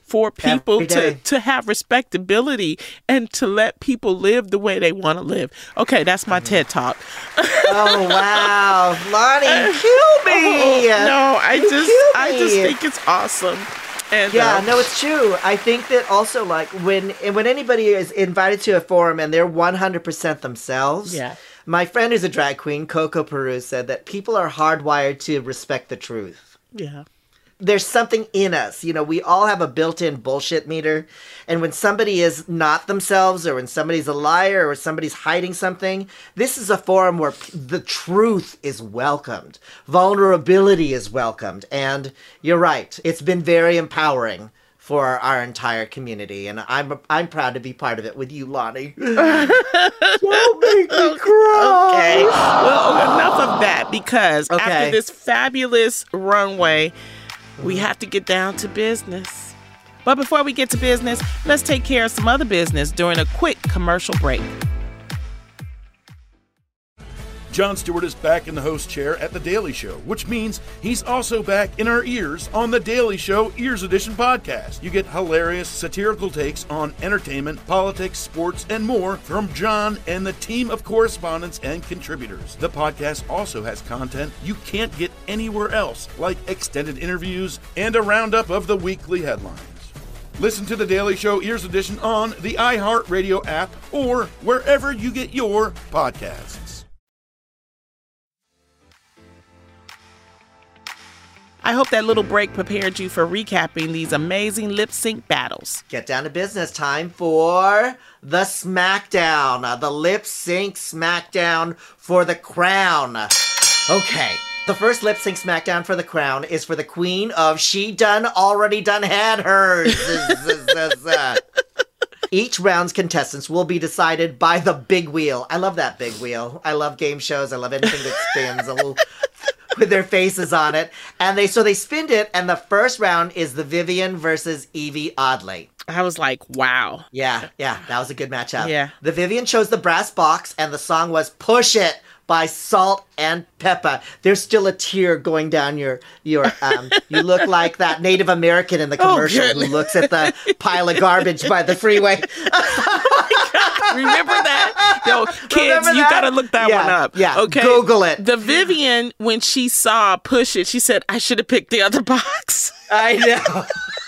for people to have respectability and to let people live the way they want to live. Okay, that's my TED Talk. Oh, wow. Lonnie, kill me. No, I just think it's awesome. And, no, it's true. I think that also, like, when anybody is invited to a forum and they're 100% themselves, my friend who's a drag queen, Coco Peru, said that people are hardwired to respect the truth. Yeah. There's something in us. You know, we all have a built-in bullshit meter. And when somebody is not themselves, or when somebody's a liar, or somebody's hiding something, this is a forum where the truth is welcomed. Vulnerability is welcomed. And you're right. It's been very empowering for our entire community. And I'm proud to be part of it with you, Lonnie. Don't make me cry. Okay. Well, enough of that, because after this fabulous runway, we have to get down to business. But before we get to business, let's take care of some other business during a quick commercial break. Jon Stewart is back in the host chair at The Daily Show, which means he's also back in our ears on The Daily Show Ears Edition podcast. You get hilarious, satirical takes on entertainment, politics, sports, and more from Jon and the team of correspondents and contributors. The podcast also has content you can't get anywhere else, like extended interviews and a roundup of the weekly headlines. Listen to The Daily Show Ears Edition on the iHeartRadio app or wherever you get your podcasts. I hope that little break prepared you for recapping these amazing lip sync battles. Get down to business. Time for the SmackDown, the lip sync SmackDown for the crown. Okay, the first lip sync SmackDown for the crown is for the queen of She Done Already Done Had Hers. Each round's contestants will be decided by the big wheel. I love that big wheel. I love game shows. I love anything that spins a little with their faces on it. And they spinned it, and the first round is the Vivian versus Yvie Oddly. I was like, wow. Yeah, that was a good matchup. Yeah. The Vivian chose the brass box, and the song was Push It by Salt and Peppa. There's still a tear going down your you look like that Native American in the commercial who looks at the pile of garbage by the freeway. Remember that? Yo, kids, you gotta look that one up. Yeah, okay. Google it. The Vivian, when she saw Push It, she said, I should have picked the other box. I know.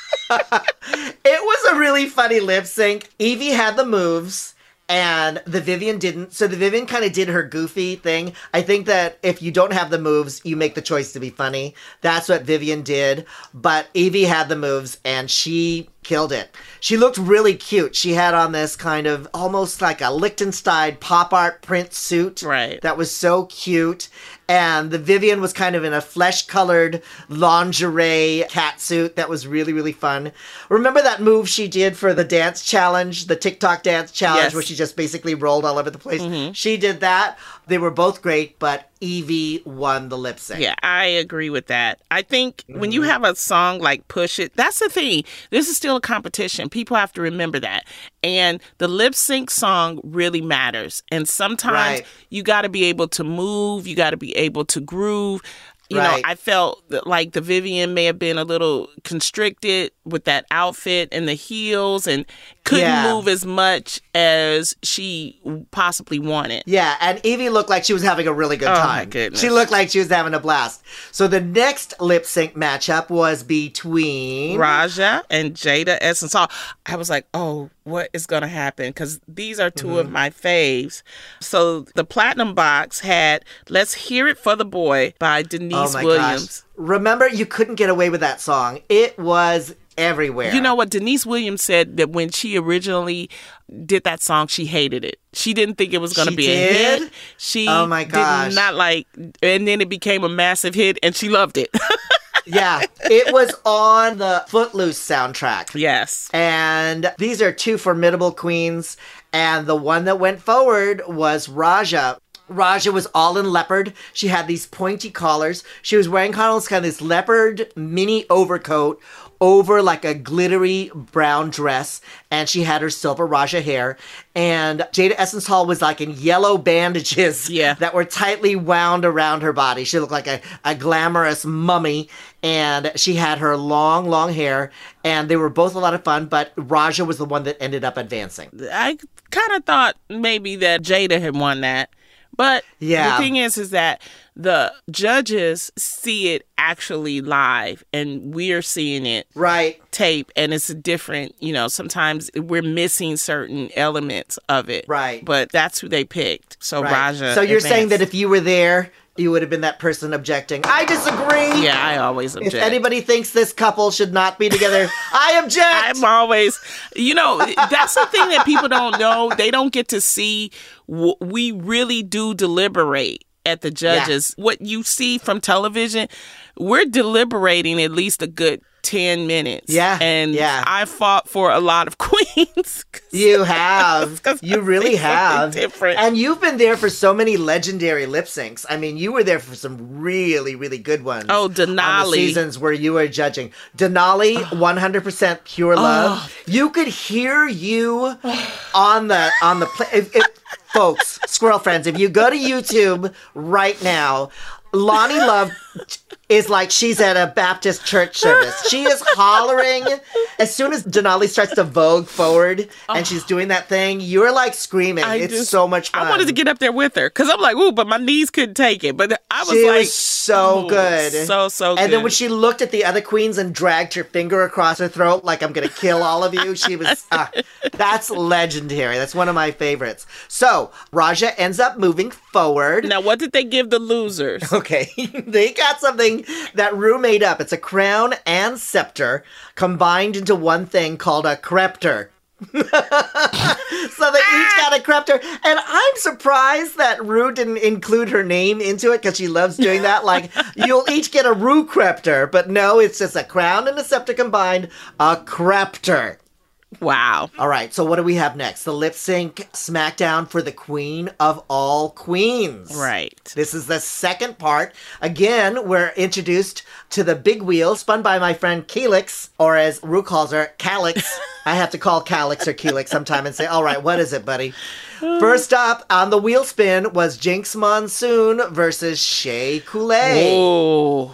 It was a really funny lip sync. Yvie had the moves, and the Vivian didn't. So the Vivian kind of did her goofy thing. I think that if you don't have the moves, you make the choice to be funny. That's what Vivian did. But Yvie had the moves, and she killed it. She looked really cute. She had on this kind of almost like a Liechtenstein pop art print suit. Right. That was so cute. And the Vivian was kind of in a flesh-colored lingerie catsuit that was really, really fun. Remember that move she did for the dance challenge, the TikTok dance challenge, where she just basically rolled all over the place? Mm-hmm. She did that. They were both great, but Yvie won the lip sync. Yeah, I agree with that. I think when you have a song like Push It, that's the thing. This is still a competition. People have to remember that. And the lip sync song really matters. And sometimes you got to be able to move. You got to be able to groove. You know, I felt like the Vivian may have been a little constricted with that outfit and the heels and couldn't move as much as she possibly wanted. Yeah, and Yvie looked like she was having a really good time. Oh, my goodness. She looked like she was having a blast. So the next lip sync matchup was between Raja and Jada Essence Hall. I was like, oh, what is going to happen? Because these are two of my faves. So the Platinum Box had Let's Hear It for the Boy by Denise Williams. Gosh. Remember, you couldn't get away with that song. It was everywhere. You know what? Denise Williams said that when she originally did that song, she hated it. She didn't think it was going to be a hit. She oh my gosh. did not like, and then it became a massive hit, and she loved it. Yeah, it was on the Footloose soundtrack. Yes. And these are two formidable queens. And the one that went forward was Raja. Raja was all in leopard. She had these pointy collars. She was wearing kind of this leopard mini overcoat over like a glittery brown dress, and she had her silver Raja hair. And Jada Essence Hall was like in yellow bandages that were tightly wound around her body. She looked like a glamorous mummy, and she had her long hair, and they were both a lot of fun, but Raja was the one that ended up advancing. I kind of thought maybe that Jada had won that. But the thing is that the judges see it actually live, and we're seeing it tape, and it's different. Sometimes we're missing certain elements of it. Right. But that's who they picked. So Raja. So you're saying that if you were there, you would have been that person objecting. I disagree. Yeah, I always object. If anybody thinks this couple should not be together, I object. I'm always, that's the thing that people don't know. They don't get to see. We really do deliberate at the judges. Yeah. What you see from television, we're deliberating at least a good 10 minutes. Yeah. And I fought for a lot of queens. You have. You really have. Different. And you've been there for so many legendary lip syncs. I mean, you were there for some really, really good ones. Oh, Denali. On the seasons where you were judging. Denali, 100% pure love. You could hear you on the folks, squirrel friends, if you go to YouTube right now, Loni Love is like she's at a Baptist church service. She is hollering. As soon as Denali starts to vogue forward and she's doing that thing, you're like screaming. It's so much fun. I wanted to get up there with her because I'm like, ooh, but my knees couldn't take it. But I was she was so good. So good. And then when she looked at the other queens and dragged her finger across her throat like, I'm going to kill all of you, she was, that's legendary. That's one of my favorites. So Raja ends up moving forward. Now, what did they give the losers? Okay, they got something that Rue made up. It's a crown and scepter combined into one thing called a crepter. So they each got a crepter. And I'm surprised that Rue didn't include her name into it because she loves doing that. Like, you'll each get a Rue crepter. But no, it's just a crown and a scepter combined, a crepter. Wow. All right, so what do we have next? The lip sync smackdown for the queen of all queens. Right. This is the second part. Again, we're introduced to the big wheel spun by my friend Keelix, or as Rue calls her, Calix. I have to call Calix or Keelix sometime and say, all right, what is it, buddy? First up on the wheel spin was Jinx Monsoon versus Shea Coulee. Oh.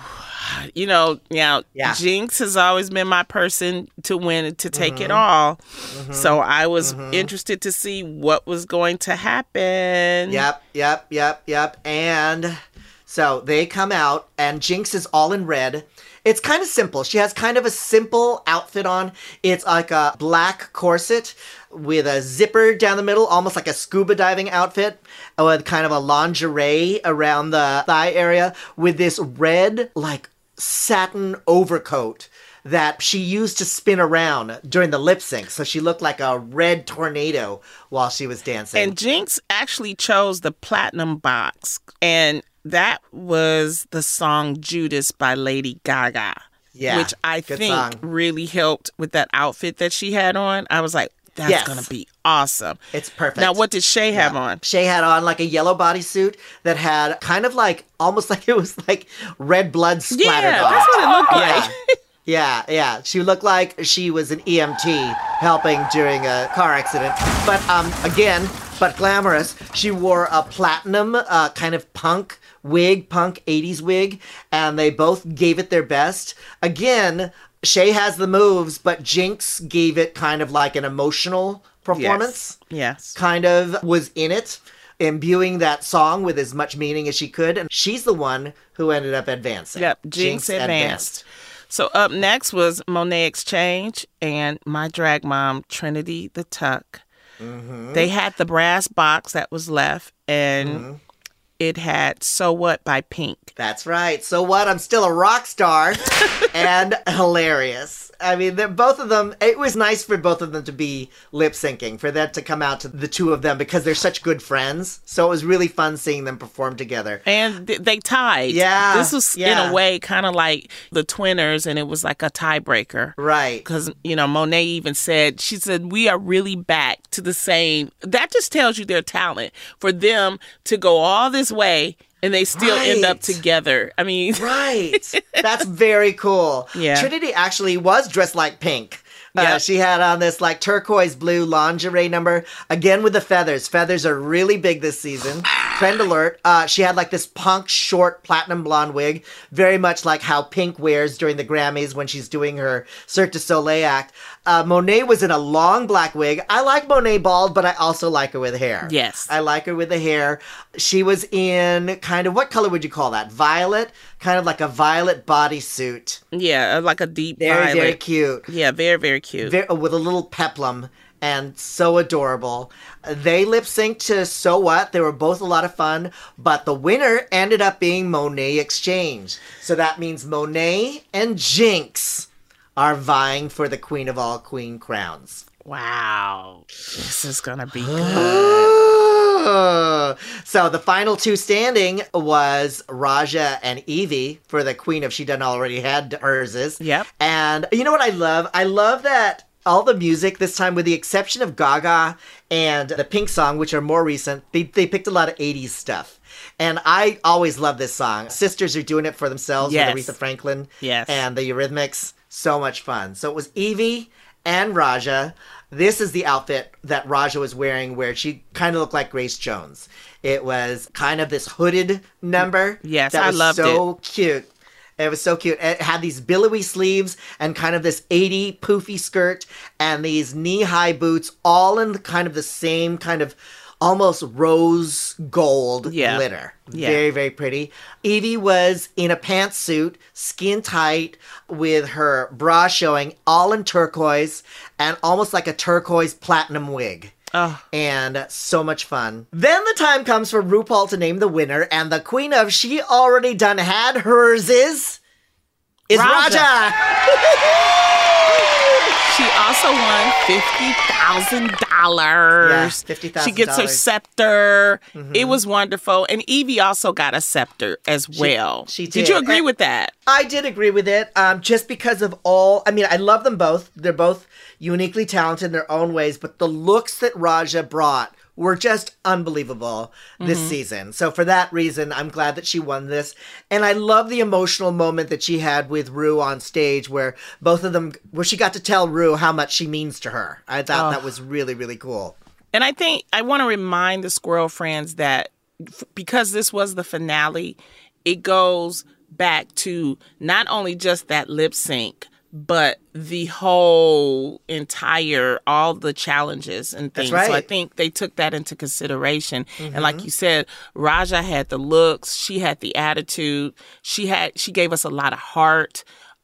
Jinx has always been my person to win, to take it all. Mm-hmm. So I was interested to see what was going to happen. Yep. And so they come out, and Jinx is all in red. It's kind of simple. She has kind of a simple outfit on. It's like a black corset with a zipper down the middle, almost like a scuba diving outfit, with kind of a lingerie around the thigh area, with this red, like, satin overcoat that she used to spin around during the lip sync. So she looked like a red tornado while she was dancing. And Jinx actually chose the platinum box. And that was the song Judas by Lady Gaga. Yeah, which I think really helped with that outfit that she had on. I was like, that's going to be awesome. It's perfect. Now, what did Shea have on? Shea had on like a yellow bodysuit that had kind of like, almost like it was like red blood splattered on it. That's what it looked like. Yeah. She looked like she was an EMT helping during a car accident. But but glamorous. She wore a platinum kind of punk 80s wig, and they both gave it their best. Again, Shea has the moves, but Jinx gave it kind of like an emotional performance. Yes. Kind of was in it, imbuing that song with as much meaning as she could. And she's the one who ended up advancing. Yep, Jinx advanced. So up next was Monet Exchange and my drag mom, Trinity the Tuck. Mm-hmm. They had the brass box that was left, and it had So What by Pink. That's right. So What? I'm Still a Rock Star. And hilarious. I mean, both of them, it was nice for both of them to be lip syncing, for that to come out to the two of them because they're such good friends. So it was really fun seeing them perform together. And they tied. Yeah. This was, in a way, kind of like the Twinners, and it was like a tiebreaker. Right. Because, Monet even said, she said, we are really back to the same. That just tells you their talent for them to go all this way and they still end up together. I mean. Right. That's very cool. Yeah. Trinity actually was dressed like Pink. She had on this like turquoise blue lingerie number, again with the feathers. Feathers are really big this season. Trend alert. She had like this punk short platinum blonde wig, very much like how Pink wears during the Grammys when she's doing her Cirque du Soleil act. Monet was in a long black wig. I like Monet bald, but I also like her with hair. Yes. I like her with the hair. She was in kind of, what color would you call that? Violet? Kind of like a violet bodysuit. Yeah, like a deep violet. Very cute. Yeah, very, very cute. With a little peplum and so adorable. They lip synced to So What? They were both a lot of fun, but the winner ended up being Monet X Change. So that means Monet and Jinx are vying for the Queen of All Queen crowns. Wow. This is going to be good. So the final two standing was Raja and Evie for the Queen of She Done Already Had Hers. Yep. And you know what I love? I love that all the music this time, with the exception of Gaga and the Pink song, which are more recent, they picked a lot of 80s stuff. And I always love this song. Sisters are doing it for themselves with Aretha Franklin and the Eurythmics. So much fun. So it was Evie and Raja. This is the outfit that Raja was wearing, where she kind of looked like Grace Jones. It was kind of this hooded number. Yes, I loved it. So cute. It was so cute. It had these billowy sleeves and kind of this 80 poofy skirt and these knee-high boots, all in kind of the same kind of almost rose gold glitter. Yeah. Very, very pretty. Evie was in a pantsuit, skin tight, with her bra showing, all in turquoise, and almost like a turquoise platinum wig. Oh. And so much fun. Then the time comes for RuPaul to name the winner, and the Queen of She Already Done Had Hers is Raja. She also won $50,000. Yeah, $50,000. She gets her scepter. Mm-hmm. It was wonderful. And Evie also got a scepter as well. She did. Did you agree with that? I did agree with it. Just because of all, I mean, I love them both. They're both uniquely talented in their own ways, but the looks that Raja brought were just unbelievable this season. So for that reason, I'm glad that she won this. And I love the emotional moment that she had with Rue on stage, where both of them, where she got to tell Rue how much she means to her. I thought that was really, really cool. And I think I want to remind the Squirrel friends that because this was the finale, it goes back to not only just that lip sync, but the whole entire, all the challenges and things. That's right. So I think they took that into consideration. And like you said, Raja had the looks, she had the attitude, she gave us a lot of heart.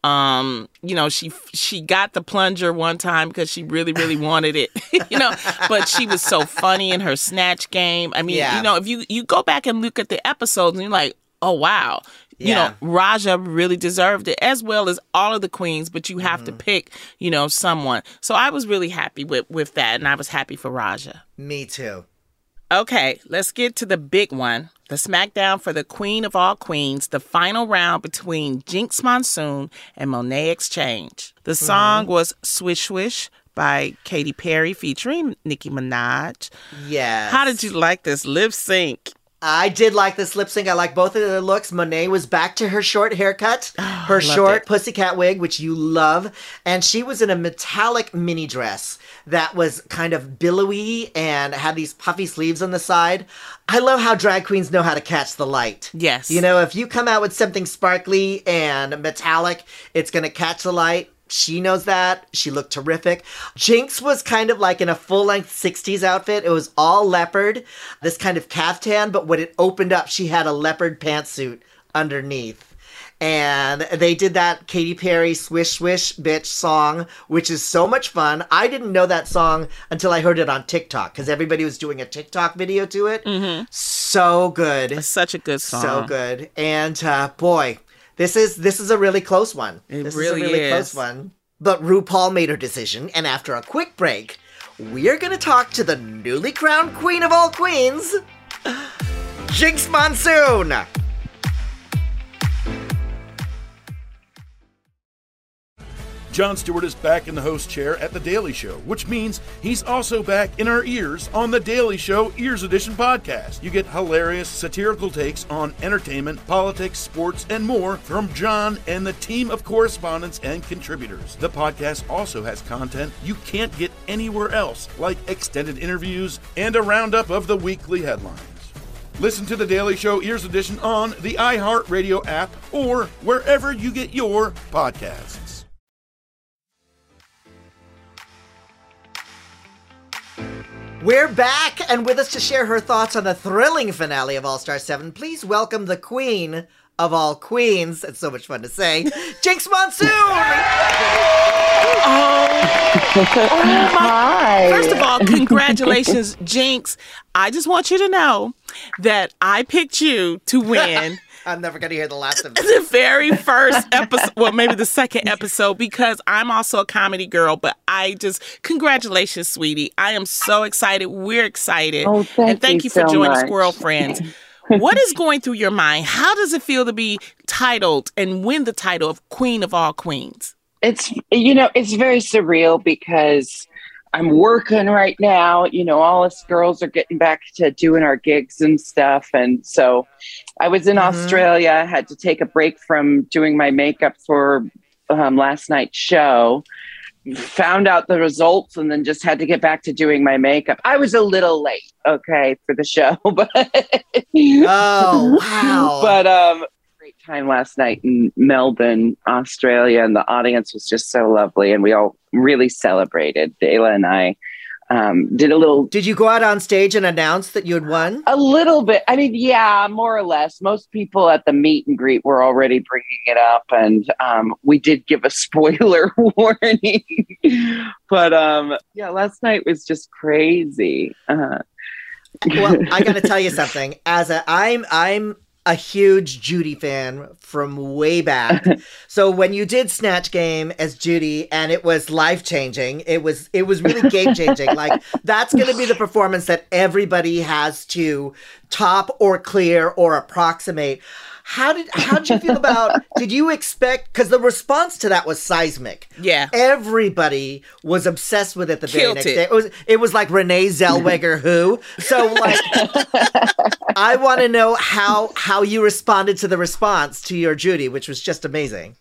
She got the plunger one time because she really, really wanted it, but she was so funny in her snatch game. I mean, if you go back and look at the episodes and you're like, oh, wow. Raja really deserved it, as well as all of the queens, but you have to pick, someone. So I was really happy with that, and I was happy for Raja. Me too. Okay, let's get to the big one. The SmackDown for the Queen of All Queens, the final round between Jinx Monsoon and Monet X Change. The song was Swish Swish by Katy Perry featuring Nicki Minaj. Yes. How did you like this lip sync? I did like this lip sync. I like both of their looks. Monet was back to her short haircut, her short pussycat wig, which you love. And she was in a metallic mini dress that was kind of billowy and had these puffy sleeves on the side. I love how drag queens know how to catch the light. Yes. If you come out with something sparkly and metallic, it's going to catch the light. She knows that. She looked terrific. Jinx was kind of like in a full-length 60s outfit. It was all leopard, this kind of caftan, but when it opened up, she had a leopard pantsuit underneath. And they did that Katy Perry Swish Swish Bitch song, which is so much fun. I didn't know that song until I heard it on TikTok, because everybody was doing a TikTok video to it. Mm-hmm. So good. It's such a good song. So good. And boy... This is a really close one. This is a really close one. But RuPaul made her decision, and after a quick break, we're gonna talk to the newly crowned queen of all queens, Jinkx Monsoon! Jon Stewart is back in the host chair at The Daily Show, which means he's also back in our ears on The Daily Show Ears Edition podcast. You get hilarious, satirical takes on entertainment, politics, sports, and more from Jon and the team of correspondents and contributors. The podcast also has content you can't get anywhere else, like extended interviews and a roundup of the weekly headlines. Listen to The Daily Show Ears Edition on the iHeartRadio app or wherever you get your podcasts. We're back, and with us to share her thoughts on the thrilling finale of All-Star 7, please welcome the queen of all queens. It's so much fun to say, Jinkx Monsoon! Hi. First of all, congratulations, Jinkx. I just want you to know that I picked you to win. I'm never going to hear the last of it. The very first episode, well, maybe the second episode, because I'm also a comedy girl, but congratulations, sweetie. I am so excited. We're excited. Oh, thank you for so joining much. Squirrel Friends. What is going through your mind? How does it feel to be titled and win the title of Queen of All Queens? It's very surreal because I'm working right now. All us girls are getting back to doing our gigs and stuff. And so I was in Australia, had to take a break from doing my makeup for last night's show, found out the results, and then just had to get back to doing my makeup. I was a little late, for the show. But oh, wow. But great time last night in Melbourne, Australia, and the audience was just so lovely, and we all really celebrated. Dayla and I did a little. Did you go out on stage and announce that you had won? A little bit. I mean, yeah, more or less. Most people at the meet and greet were already bringing it up, and we did give a spoiler warning. But last night was just crazy. Well, I got to tell you something. I'm a huge Judy fan from way back. So when you did Snatch Game as Judy and it was life-changing, it was really game-changing. Like, that's going to be the performance that everybody has to top or clear or approximate. How did you feel about, did you expect, because the response to that was seismic. Yeah. Everybody was obsessed with it the very Killed next it. day. It was like Renee Zellweger who. So like, I want to know how you responded to the response to your Judy, which was just amazing.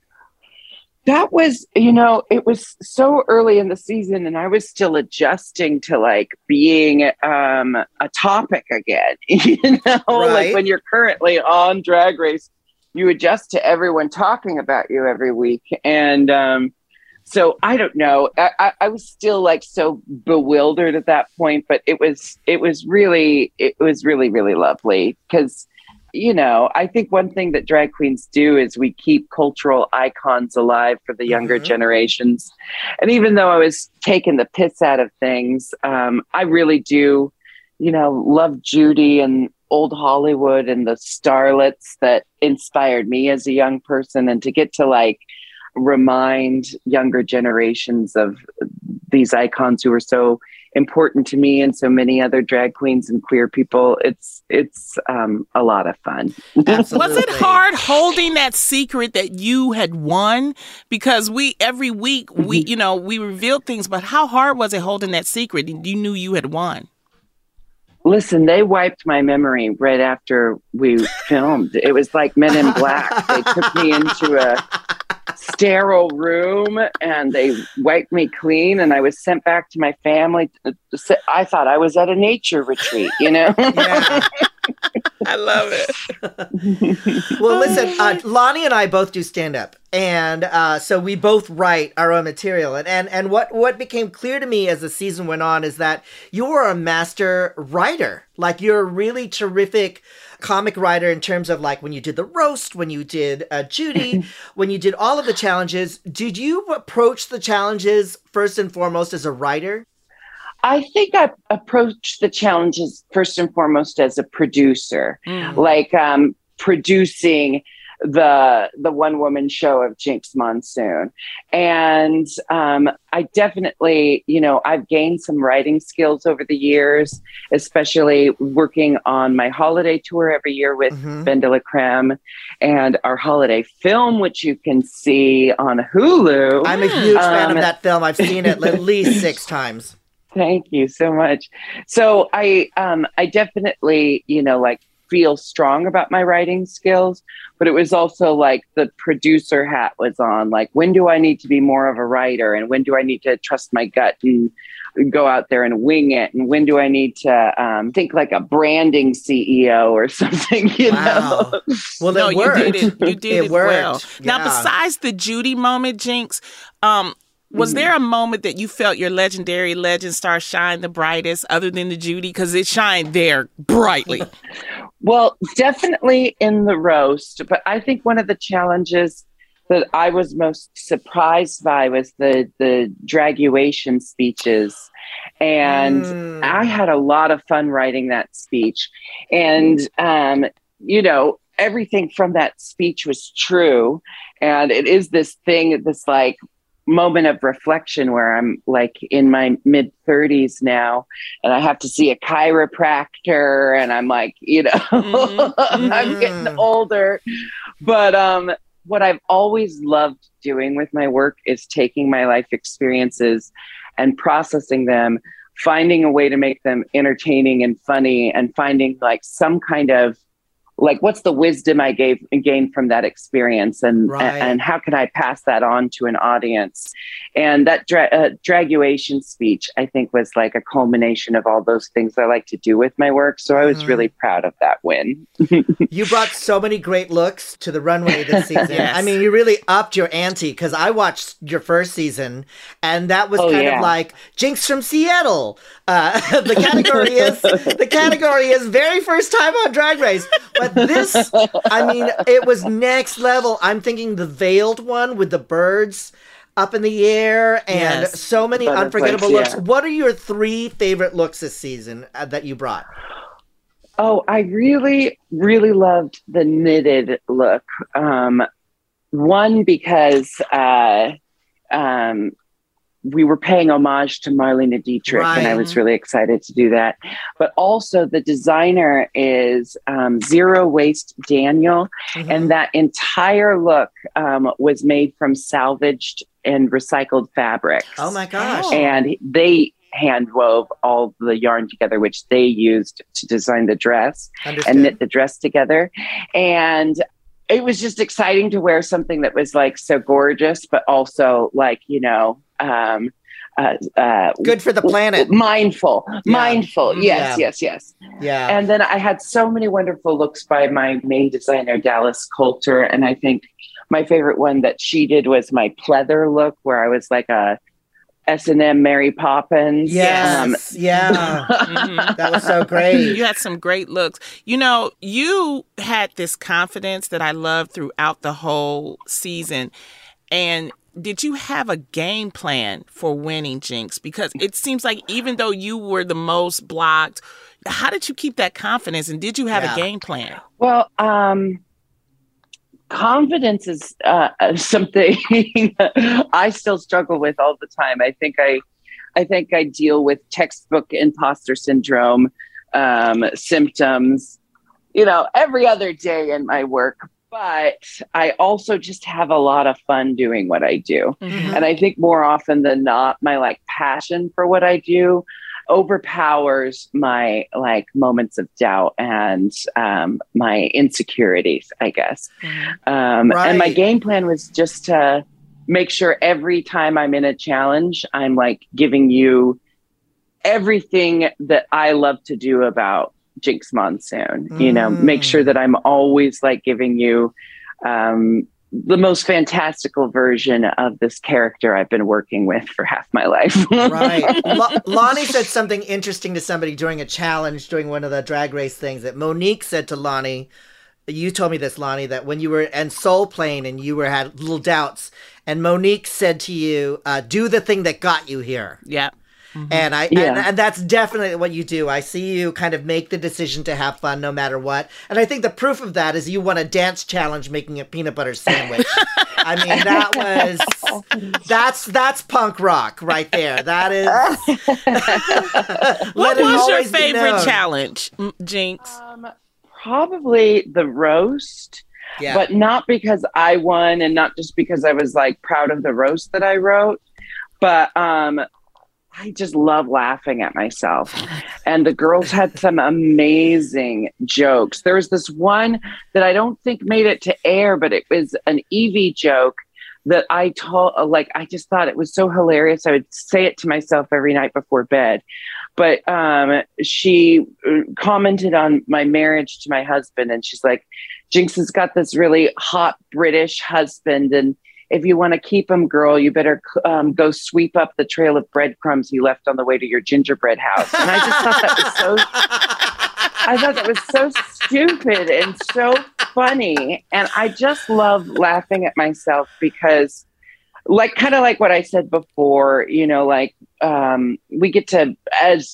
That was, it was so early in the season, and I was still adjusting to like being a topic again. Right. Like when you're currently on Drag Race, you adjust to everyone talking about you every week. And so I don't know. I was still like so bewildered at that point, but it was really, really lovely because, I think one thing that drag queens do is we keep cultural icons alive for the younger generations. And even though I was taking the piss out of things, I really do, love Judy and old Hollywood and the starlets that inspired me as a young person, and to get to like remind younger generations of these icons who were so important to me and so many other drag queens and queer people. It's a lot of fun. Absolutely. Was it hard holding that secret that you had won? Because every week we revealed things, but how hard was it holding that secret? You knew you had won. Listen, they wiped my memory right after we filmed. It was like Men in Black. They took me into a sterile room and they wiped me clean, and I was sent back to my family. I thought I was at a nature retreat, Yeah. I love it. Well, listen, Lonnie and I both do stand-up, and so we both write our own material. And what became clear to me as the season went on is that you are a master writer. Like, you're a really terrific comic writer in terms of like when you did the roast, when you did Judy, when you did all of the challenges. Did you approach the challenges first and foremost as a writer? I think I approached the challenges first and foremost as a producer, like producing the one woman show of Jinkx Monsoon. And I definitely, I've gained some writing skills over the years, especially working on my holiday tour every year with Vin de la Creme and our holiday film, which you can see on Hulu. I'm a huge fan of that film. I've seen it at least 6 times. Thank you so much. So I definitely, feel strong about my writing skills, but it was also like the producer hat was on. Like, when do I need to be more of a writer, and when do I need to trust my gut and go out there and wing it, and when do I need to think like a branding CEO or something? Wow. Well, no, you did it. You did it well. Yeah. Now, besides the Judy moment, Jinkx, was there a moment that you felt your legendary legend star shine the brightest other than the Judy? Because it shined there brightly. Well, definitely in the roast. But I think one of the challenges that I was most surprised by was the draguation speeches. And I had a lot of fun writing that speech. And, everything from that speech was true. And it is this thing, this like moment of reflection where I'm like in my mid 30s now, and I have to see a chiropractor, and I'm like, I'm getting older. But what I've always loved doing with my work is taking my life experiences and processing them, finding a way to make them entertaining and funny, and finding like some kind of like, what's the wisdom I gained from that experience, and how can I pass that on to an audience? And that draguation speech, I think, was like a culmination of all those things I like to do with my work. So I was really proud of that win. You brought so many great looks to the runway this season. Yes. I mean, you really upped your ante, because I watched your first season, and that was kind of like Jinkx from Seattle. The category is very first time on Drag Race. But this, I mean, it was next level. I'm thinking the veiled one with the birds up in the air, and so many unforgettable looks. What are your 3 favorite looks this season that you brought? Oh, I really, really loved the knitted look. One, because we were paying homage to Marlene Dietrich, and I was really excited to do that. But also the designer is Zero Waste Daniel, and that entire look was made from salvaged and recycled fabrics. Oh my gosh. And they hand wove all the yarn together, which they used to design the dress and knit the dress together. And it was just exciting to wear something that was like so gorgeous, but also like, good for the planet. Mindful. Yes. Yeah. And then I had so many wonderful looks by my main designer, Dallas Coulter. And I think my favorite one that she did was my pleather look, where I was like a S&M Mary Poppins. Yes. That was so great. You had some great looks. You had this confidence that I loved throughout the whole season. And did you have a game plan for winning, Jinkx? Because it seems like even though you were the most blocked, how did you keep that confidence? And did you have a game plan? Well, confidence is something I still struggle with all the time. I think I deal with textbook imposter syndrome symptoms, every other day in my work. But I also just have a lot of fun doing what I do. And I think more often than not, my passion for what I do overpowers my moments of doubt and my insecurities, I guess. And my game plan was just to make sure every time I'm in a challenge, I'm giving you everything that I love to do about Jinkx Monsoon, make sure that I'm always giving you the most fantastical version of this character I've been working with for half my life. Right. Lonnie said something interesting to somebody during a challenge, during one of the Drag Race things, that Monique said to Lonnie, you told me this, Lonnie, that when you were in Soul Plane and you had little doubts, and Monique said to you, do the thing that got you here. Yeah. And and that's definitely what you do. I see you kind of make the decision to have fun no matter what. And I think the proof of that is you won a dance challenge making a peanut butter sandwich. I mean, that's punk rock right there. That is. What was your favorite challenge, Jinx? Probably the roast. Yeah. But not because I won and not just because I was like proud of the roast that I wrote, but I just love laughing at myself. And the girls had some amazing jokes. There was this one that I don't think made it to air, but it was an Evie joke that I told, I just thought it was so hilarious. I would say it to myself every night before bed. But she commented on my marriage to my husband, and she's like, Jinx has got this really hot British husband, and if you want to keep him, girl, you better go sweep up the trail of breadcrumbs you left on the way to your gingerbread house. And I just thought that was so stupid and so funny. And I just love laughing at myself because, kind of like what I said before, we get to, as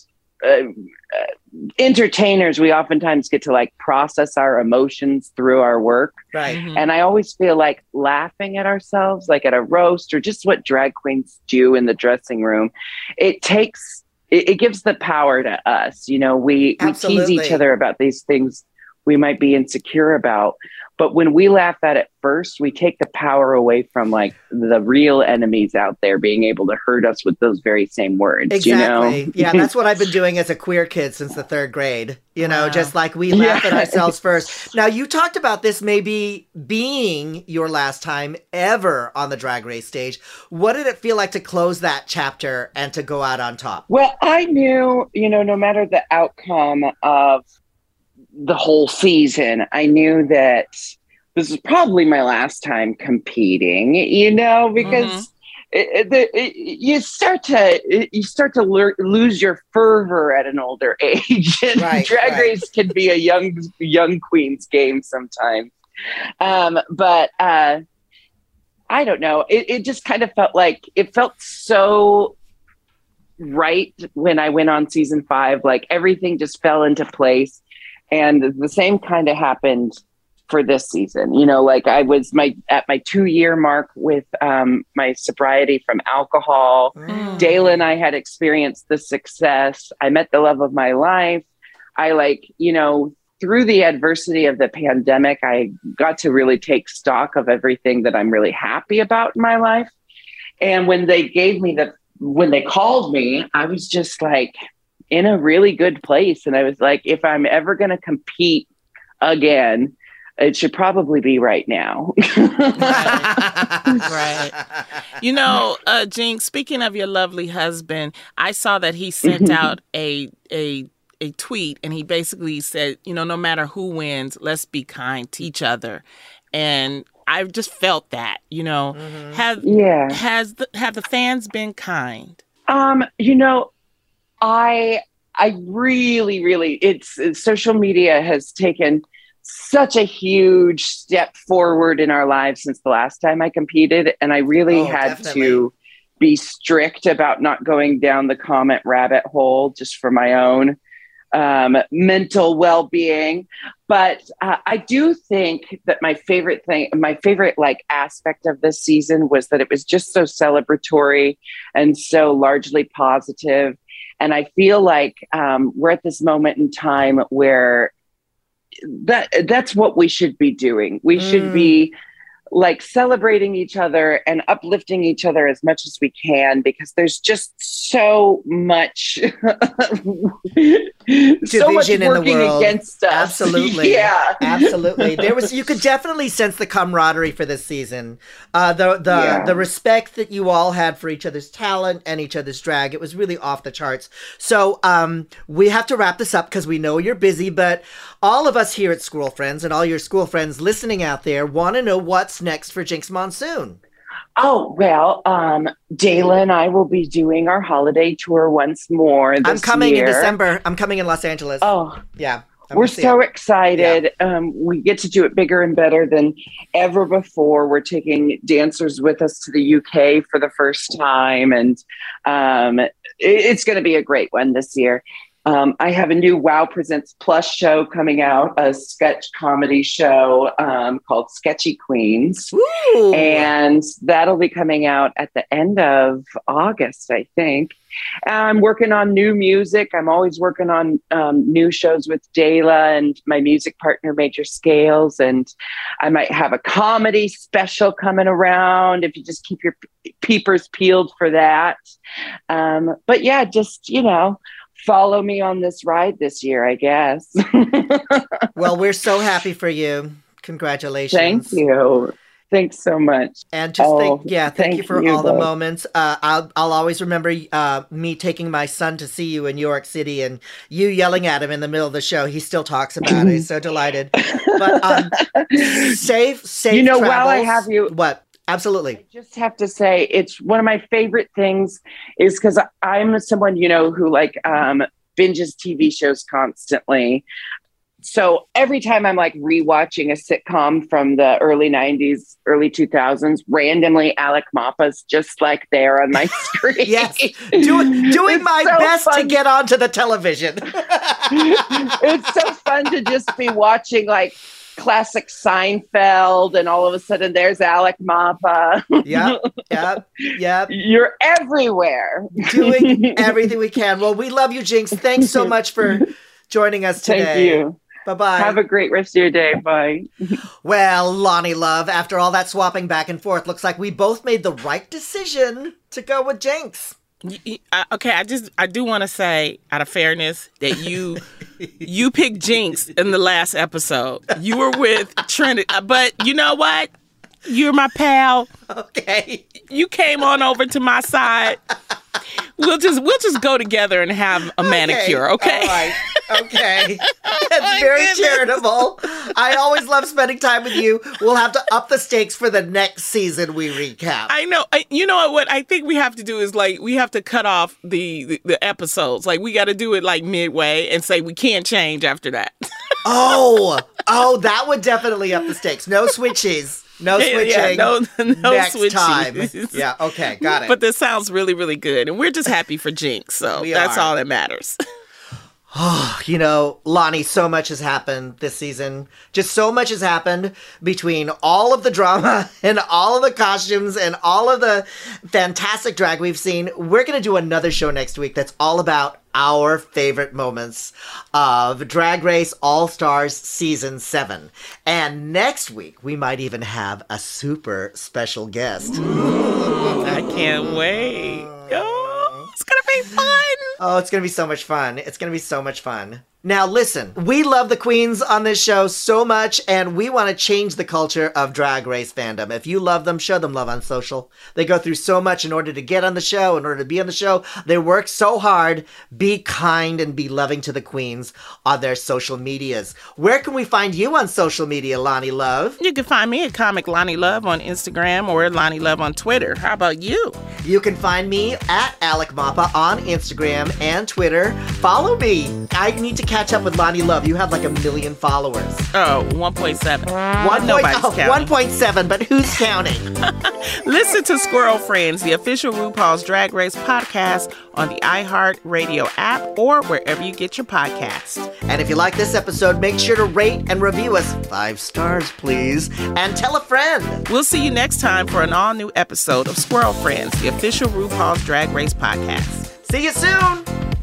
entertainers, we oftentimes get to process our emotions through our work. Right. Mm-hmm. And I always feel like laughing at ourselves, like at a roast or just what drag queens do in the dressing room, it gives the power to us. We tease each other about these things we might be insecure about. But when we laugh at it first, we take the power away from the real enemies out there being able to hurt us with those very same words. Exactly. Yeah, that's what I've been doing as a queer kid since the 3rd grade. Just we laugh at ourselves first. Now, you talked about this maybe being your last time ever on the Drag Race stage. What did it feel like to close that chapter and to go out on top? Well, I knew, no matter the outcome of the whole season, I knew that this was probably my last time competing, because you start to lose your fervor at an older age. And Drag Race can be a young queen's game sometimes. But I don't know. It just kind of felt it felt so right when I went on season 5. Everything just fell into place. And the same kind of happened for this season. I was at my 2-year mark with my sobriety from alcohol. Dayla and I had experienced the success. I met the love of my life. I through the adversity of the pandemic, I got to really take stock of everything that I'm really happy about in my life. And when they called me, I was just in a really good place. And I was like, if I'm ever going to compete again, it should probably be right now. Right. Jinx, speaking of your lovely husband, I saw that he sent out a tweet, and he basically said, no matter who wins, let's be kind to each other. And I just felt that, have the fans been kind? I really, it's social media has taken such a huge step forward in our lives since the last time I competed. And I really had to be strict about not going down the comment rabbit hole just for my own mental well-being. But I do think that my favorite aspect of this season was that it was just so celebratory and so largely positive. And I feel like we're at this moment in time where that's what we should be doing. We should be celebrating each other and uplifting each other as much as we can, because there's just so much division in the world against us. Absolutely. Yeah. Absolutely. You could definitely sense the camaraderie for this season. The respect that you all had for each other's talent and each other's drag. It was really off the charts. So we have to wrap this up because we know you're busy, but all of us here at Squirrel Friends and all your Squirrel Friends listening out there want to know what's next for Jinx Monsoon. Oh, well, Dayla and I will be doing our holiday tour once more this I'm coming year. in December. I'm coming in Los Angeles. Oh, yeah. We're so excited. Yeah. We get to do it bigger and better than ever before. We're taking dancers with us to the UK for the first time. And it's going to be a great one this year. I have a new WOW Presents Plus show coming out, a sketch comedy show called Sketchy Queens. Ooh. And that'll be coming out at the end of August, I think. I'm working on new music. I'm always working on new shows with Dayla and my music partner, Major Scales. And I might have a comedy special coming around if you just keep your peepers peeled for that. But yeah, just, follow me on this ride this year, I guess. Well, we're so happy for you. Congratulations. Thank you. Thanks so much. And just thank you for all the moments. I'll always remember me taking my son to see you in New York City and you yelling at him in the middle of the show. He still talks about it. He's so delighted. But safe travels. While I have you. What? Absolutely. I just have to say, it's one of my favorite things is because I'm someone, who binges TV shows constantly. So every time I'm rewatching a sitcom from the early 90s, early 2000s, randomly Alec Mapa's just there on my screen. Yes, doing my so best fun to get onto the television. It's so fun to just be watching classic Seinfeld, and all of a sudden there's Alec Mapa. Yep. You're everywhere. Doing everything we can. Well, we love you, Jinx. Thanks so much for joining us today. Thank you. Bye-bye. Have a great rest of your day. Bye. Well, Lonnie Love, after all that swapping back and forth, looks like we both made the right decision to go with Jinx. Okay, I do want to say, out of fairness, that you picked Jinx in the last episode. You were with Trinity, but you know what? You're my pal. Okay. You came on over to my side. We'll just go together and have a manicure, okay? All right. Okay. That's very charitable. I always love spending time with you. We'll have to up the stakes for the next season we recap. I know. You know what I think we have to do is we have to cut off the episodes. We got to do it midway and say we can't change after that. Oh, that would definitely up the stakes. No switches. No switching. Yeah, no next switching. Time. Yeah, okay, got it. But this sounds really, really good. And we're just happy for Jinx. So that's all that matters. Lonnie, so much has happened this season. Just so much has happened between all of the drama and all of the costumes and all of the fantastic drag we've seen. We're going to do another show next week that's all about our favorite moments of Drag Race All-Stars Season 7. And next week, we might even have a super special guest. I can't wait. Oh, it's going to be fun. Oh, it's going to be so much fun. It's going to be so much fun. Now, listen, we love the queens on this show so much, and we want to change the culture of Drag Race fandom. If you love them, show them love on social. They go through so much in order to get on the show, in order to be on the show. They work so hard. Be kind and be loving to the queens on their social medias. Where can we find you on social media, Lonnie Love? You can find me at Comic Lonnie Love on Instagram or Lonnie Love on Twitter. How about you? You can find me at Alec Mapa on Instagram and Twitter. Follow me. I need to catch up with Lonnie Love. You have 1 million followers. Oh, 1.7. Nobody's counting. 1.7, but who's counting? Listen to Squirrel Friends, the official RuPaul's Drag Race podcast on the iHeart Radio app or wherever you get your podcasts. And if you like this episode, make sure to rate and review us 5 stars, please. And tell a friend. We'll see you next time for an all-new episode of Squirrel Friends, the official RuPaul's Drag Race podcast. See you soon!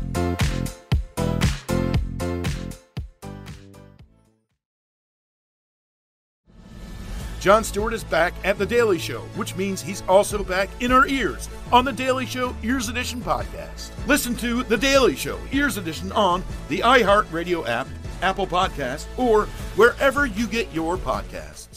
Jon Stewart is back at The Daily Show, which means he's also back in our ears on The Daily Show Ears Edition podcast. Listen to The Daily Show Ears Edition on the iHeart Radio app, Apple Podcasts, or wherever you get your podcasts.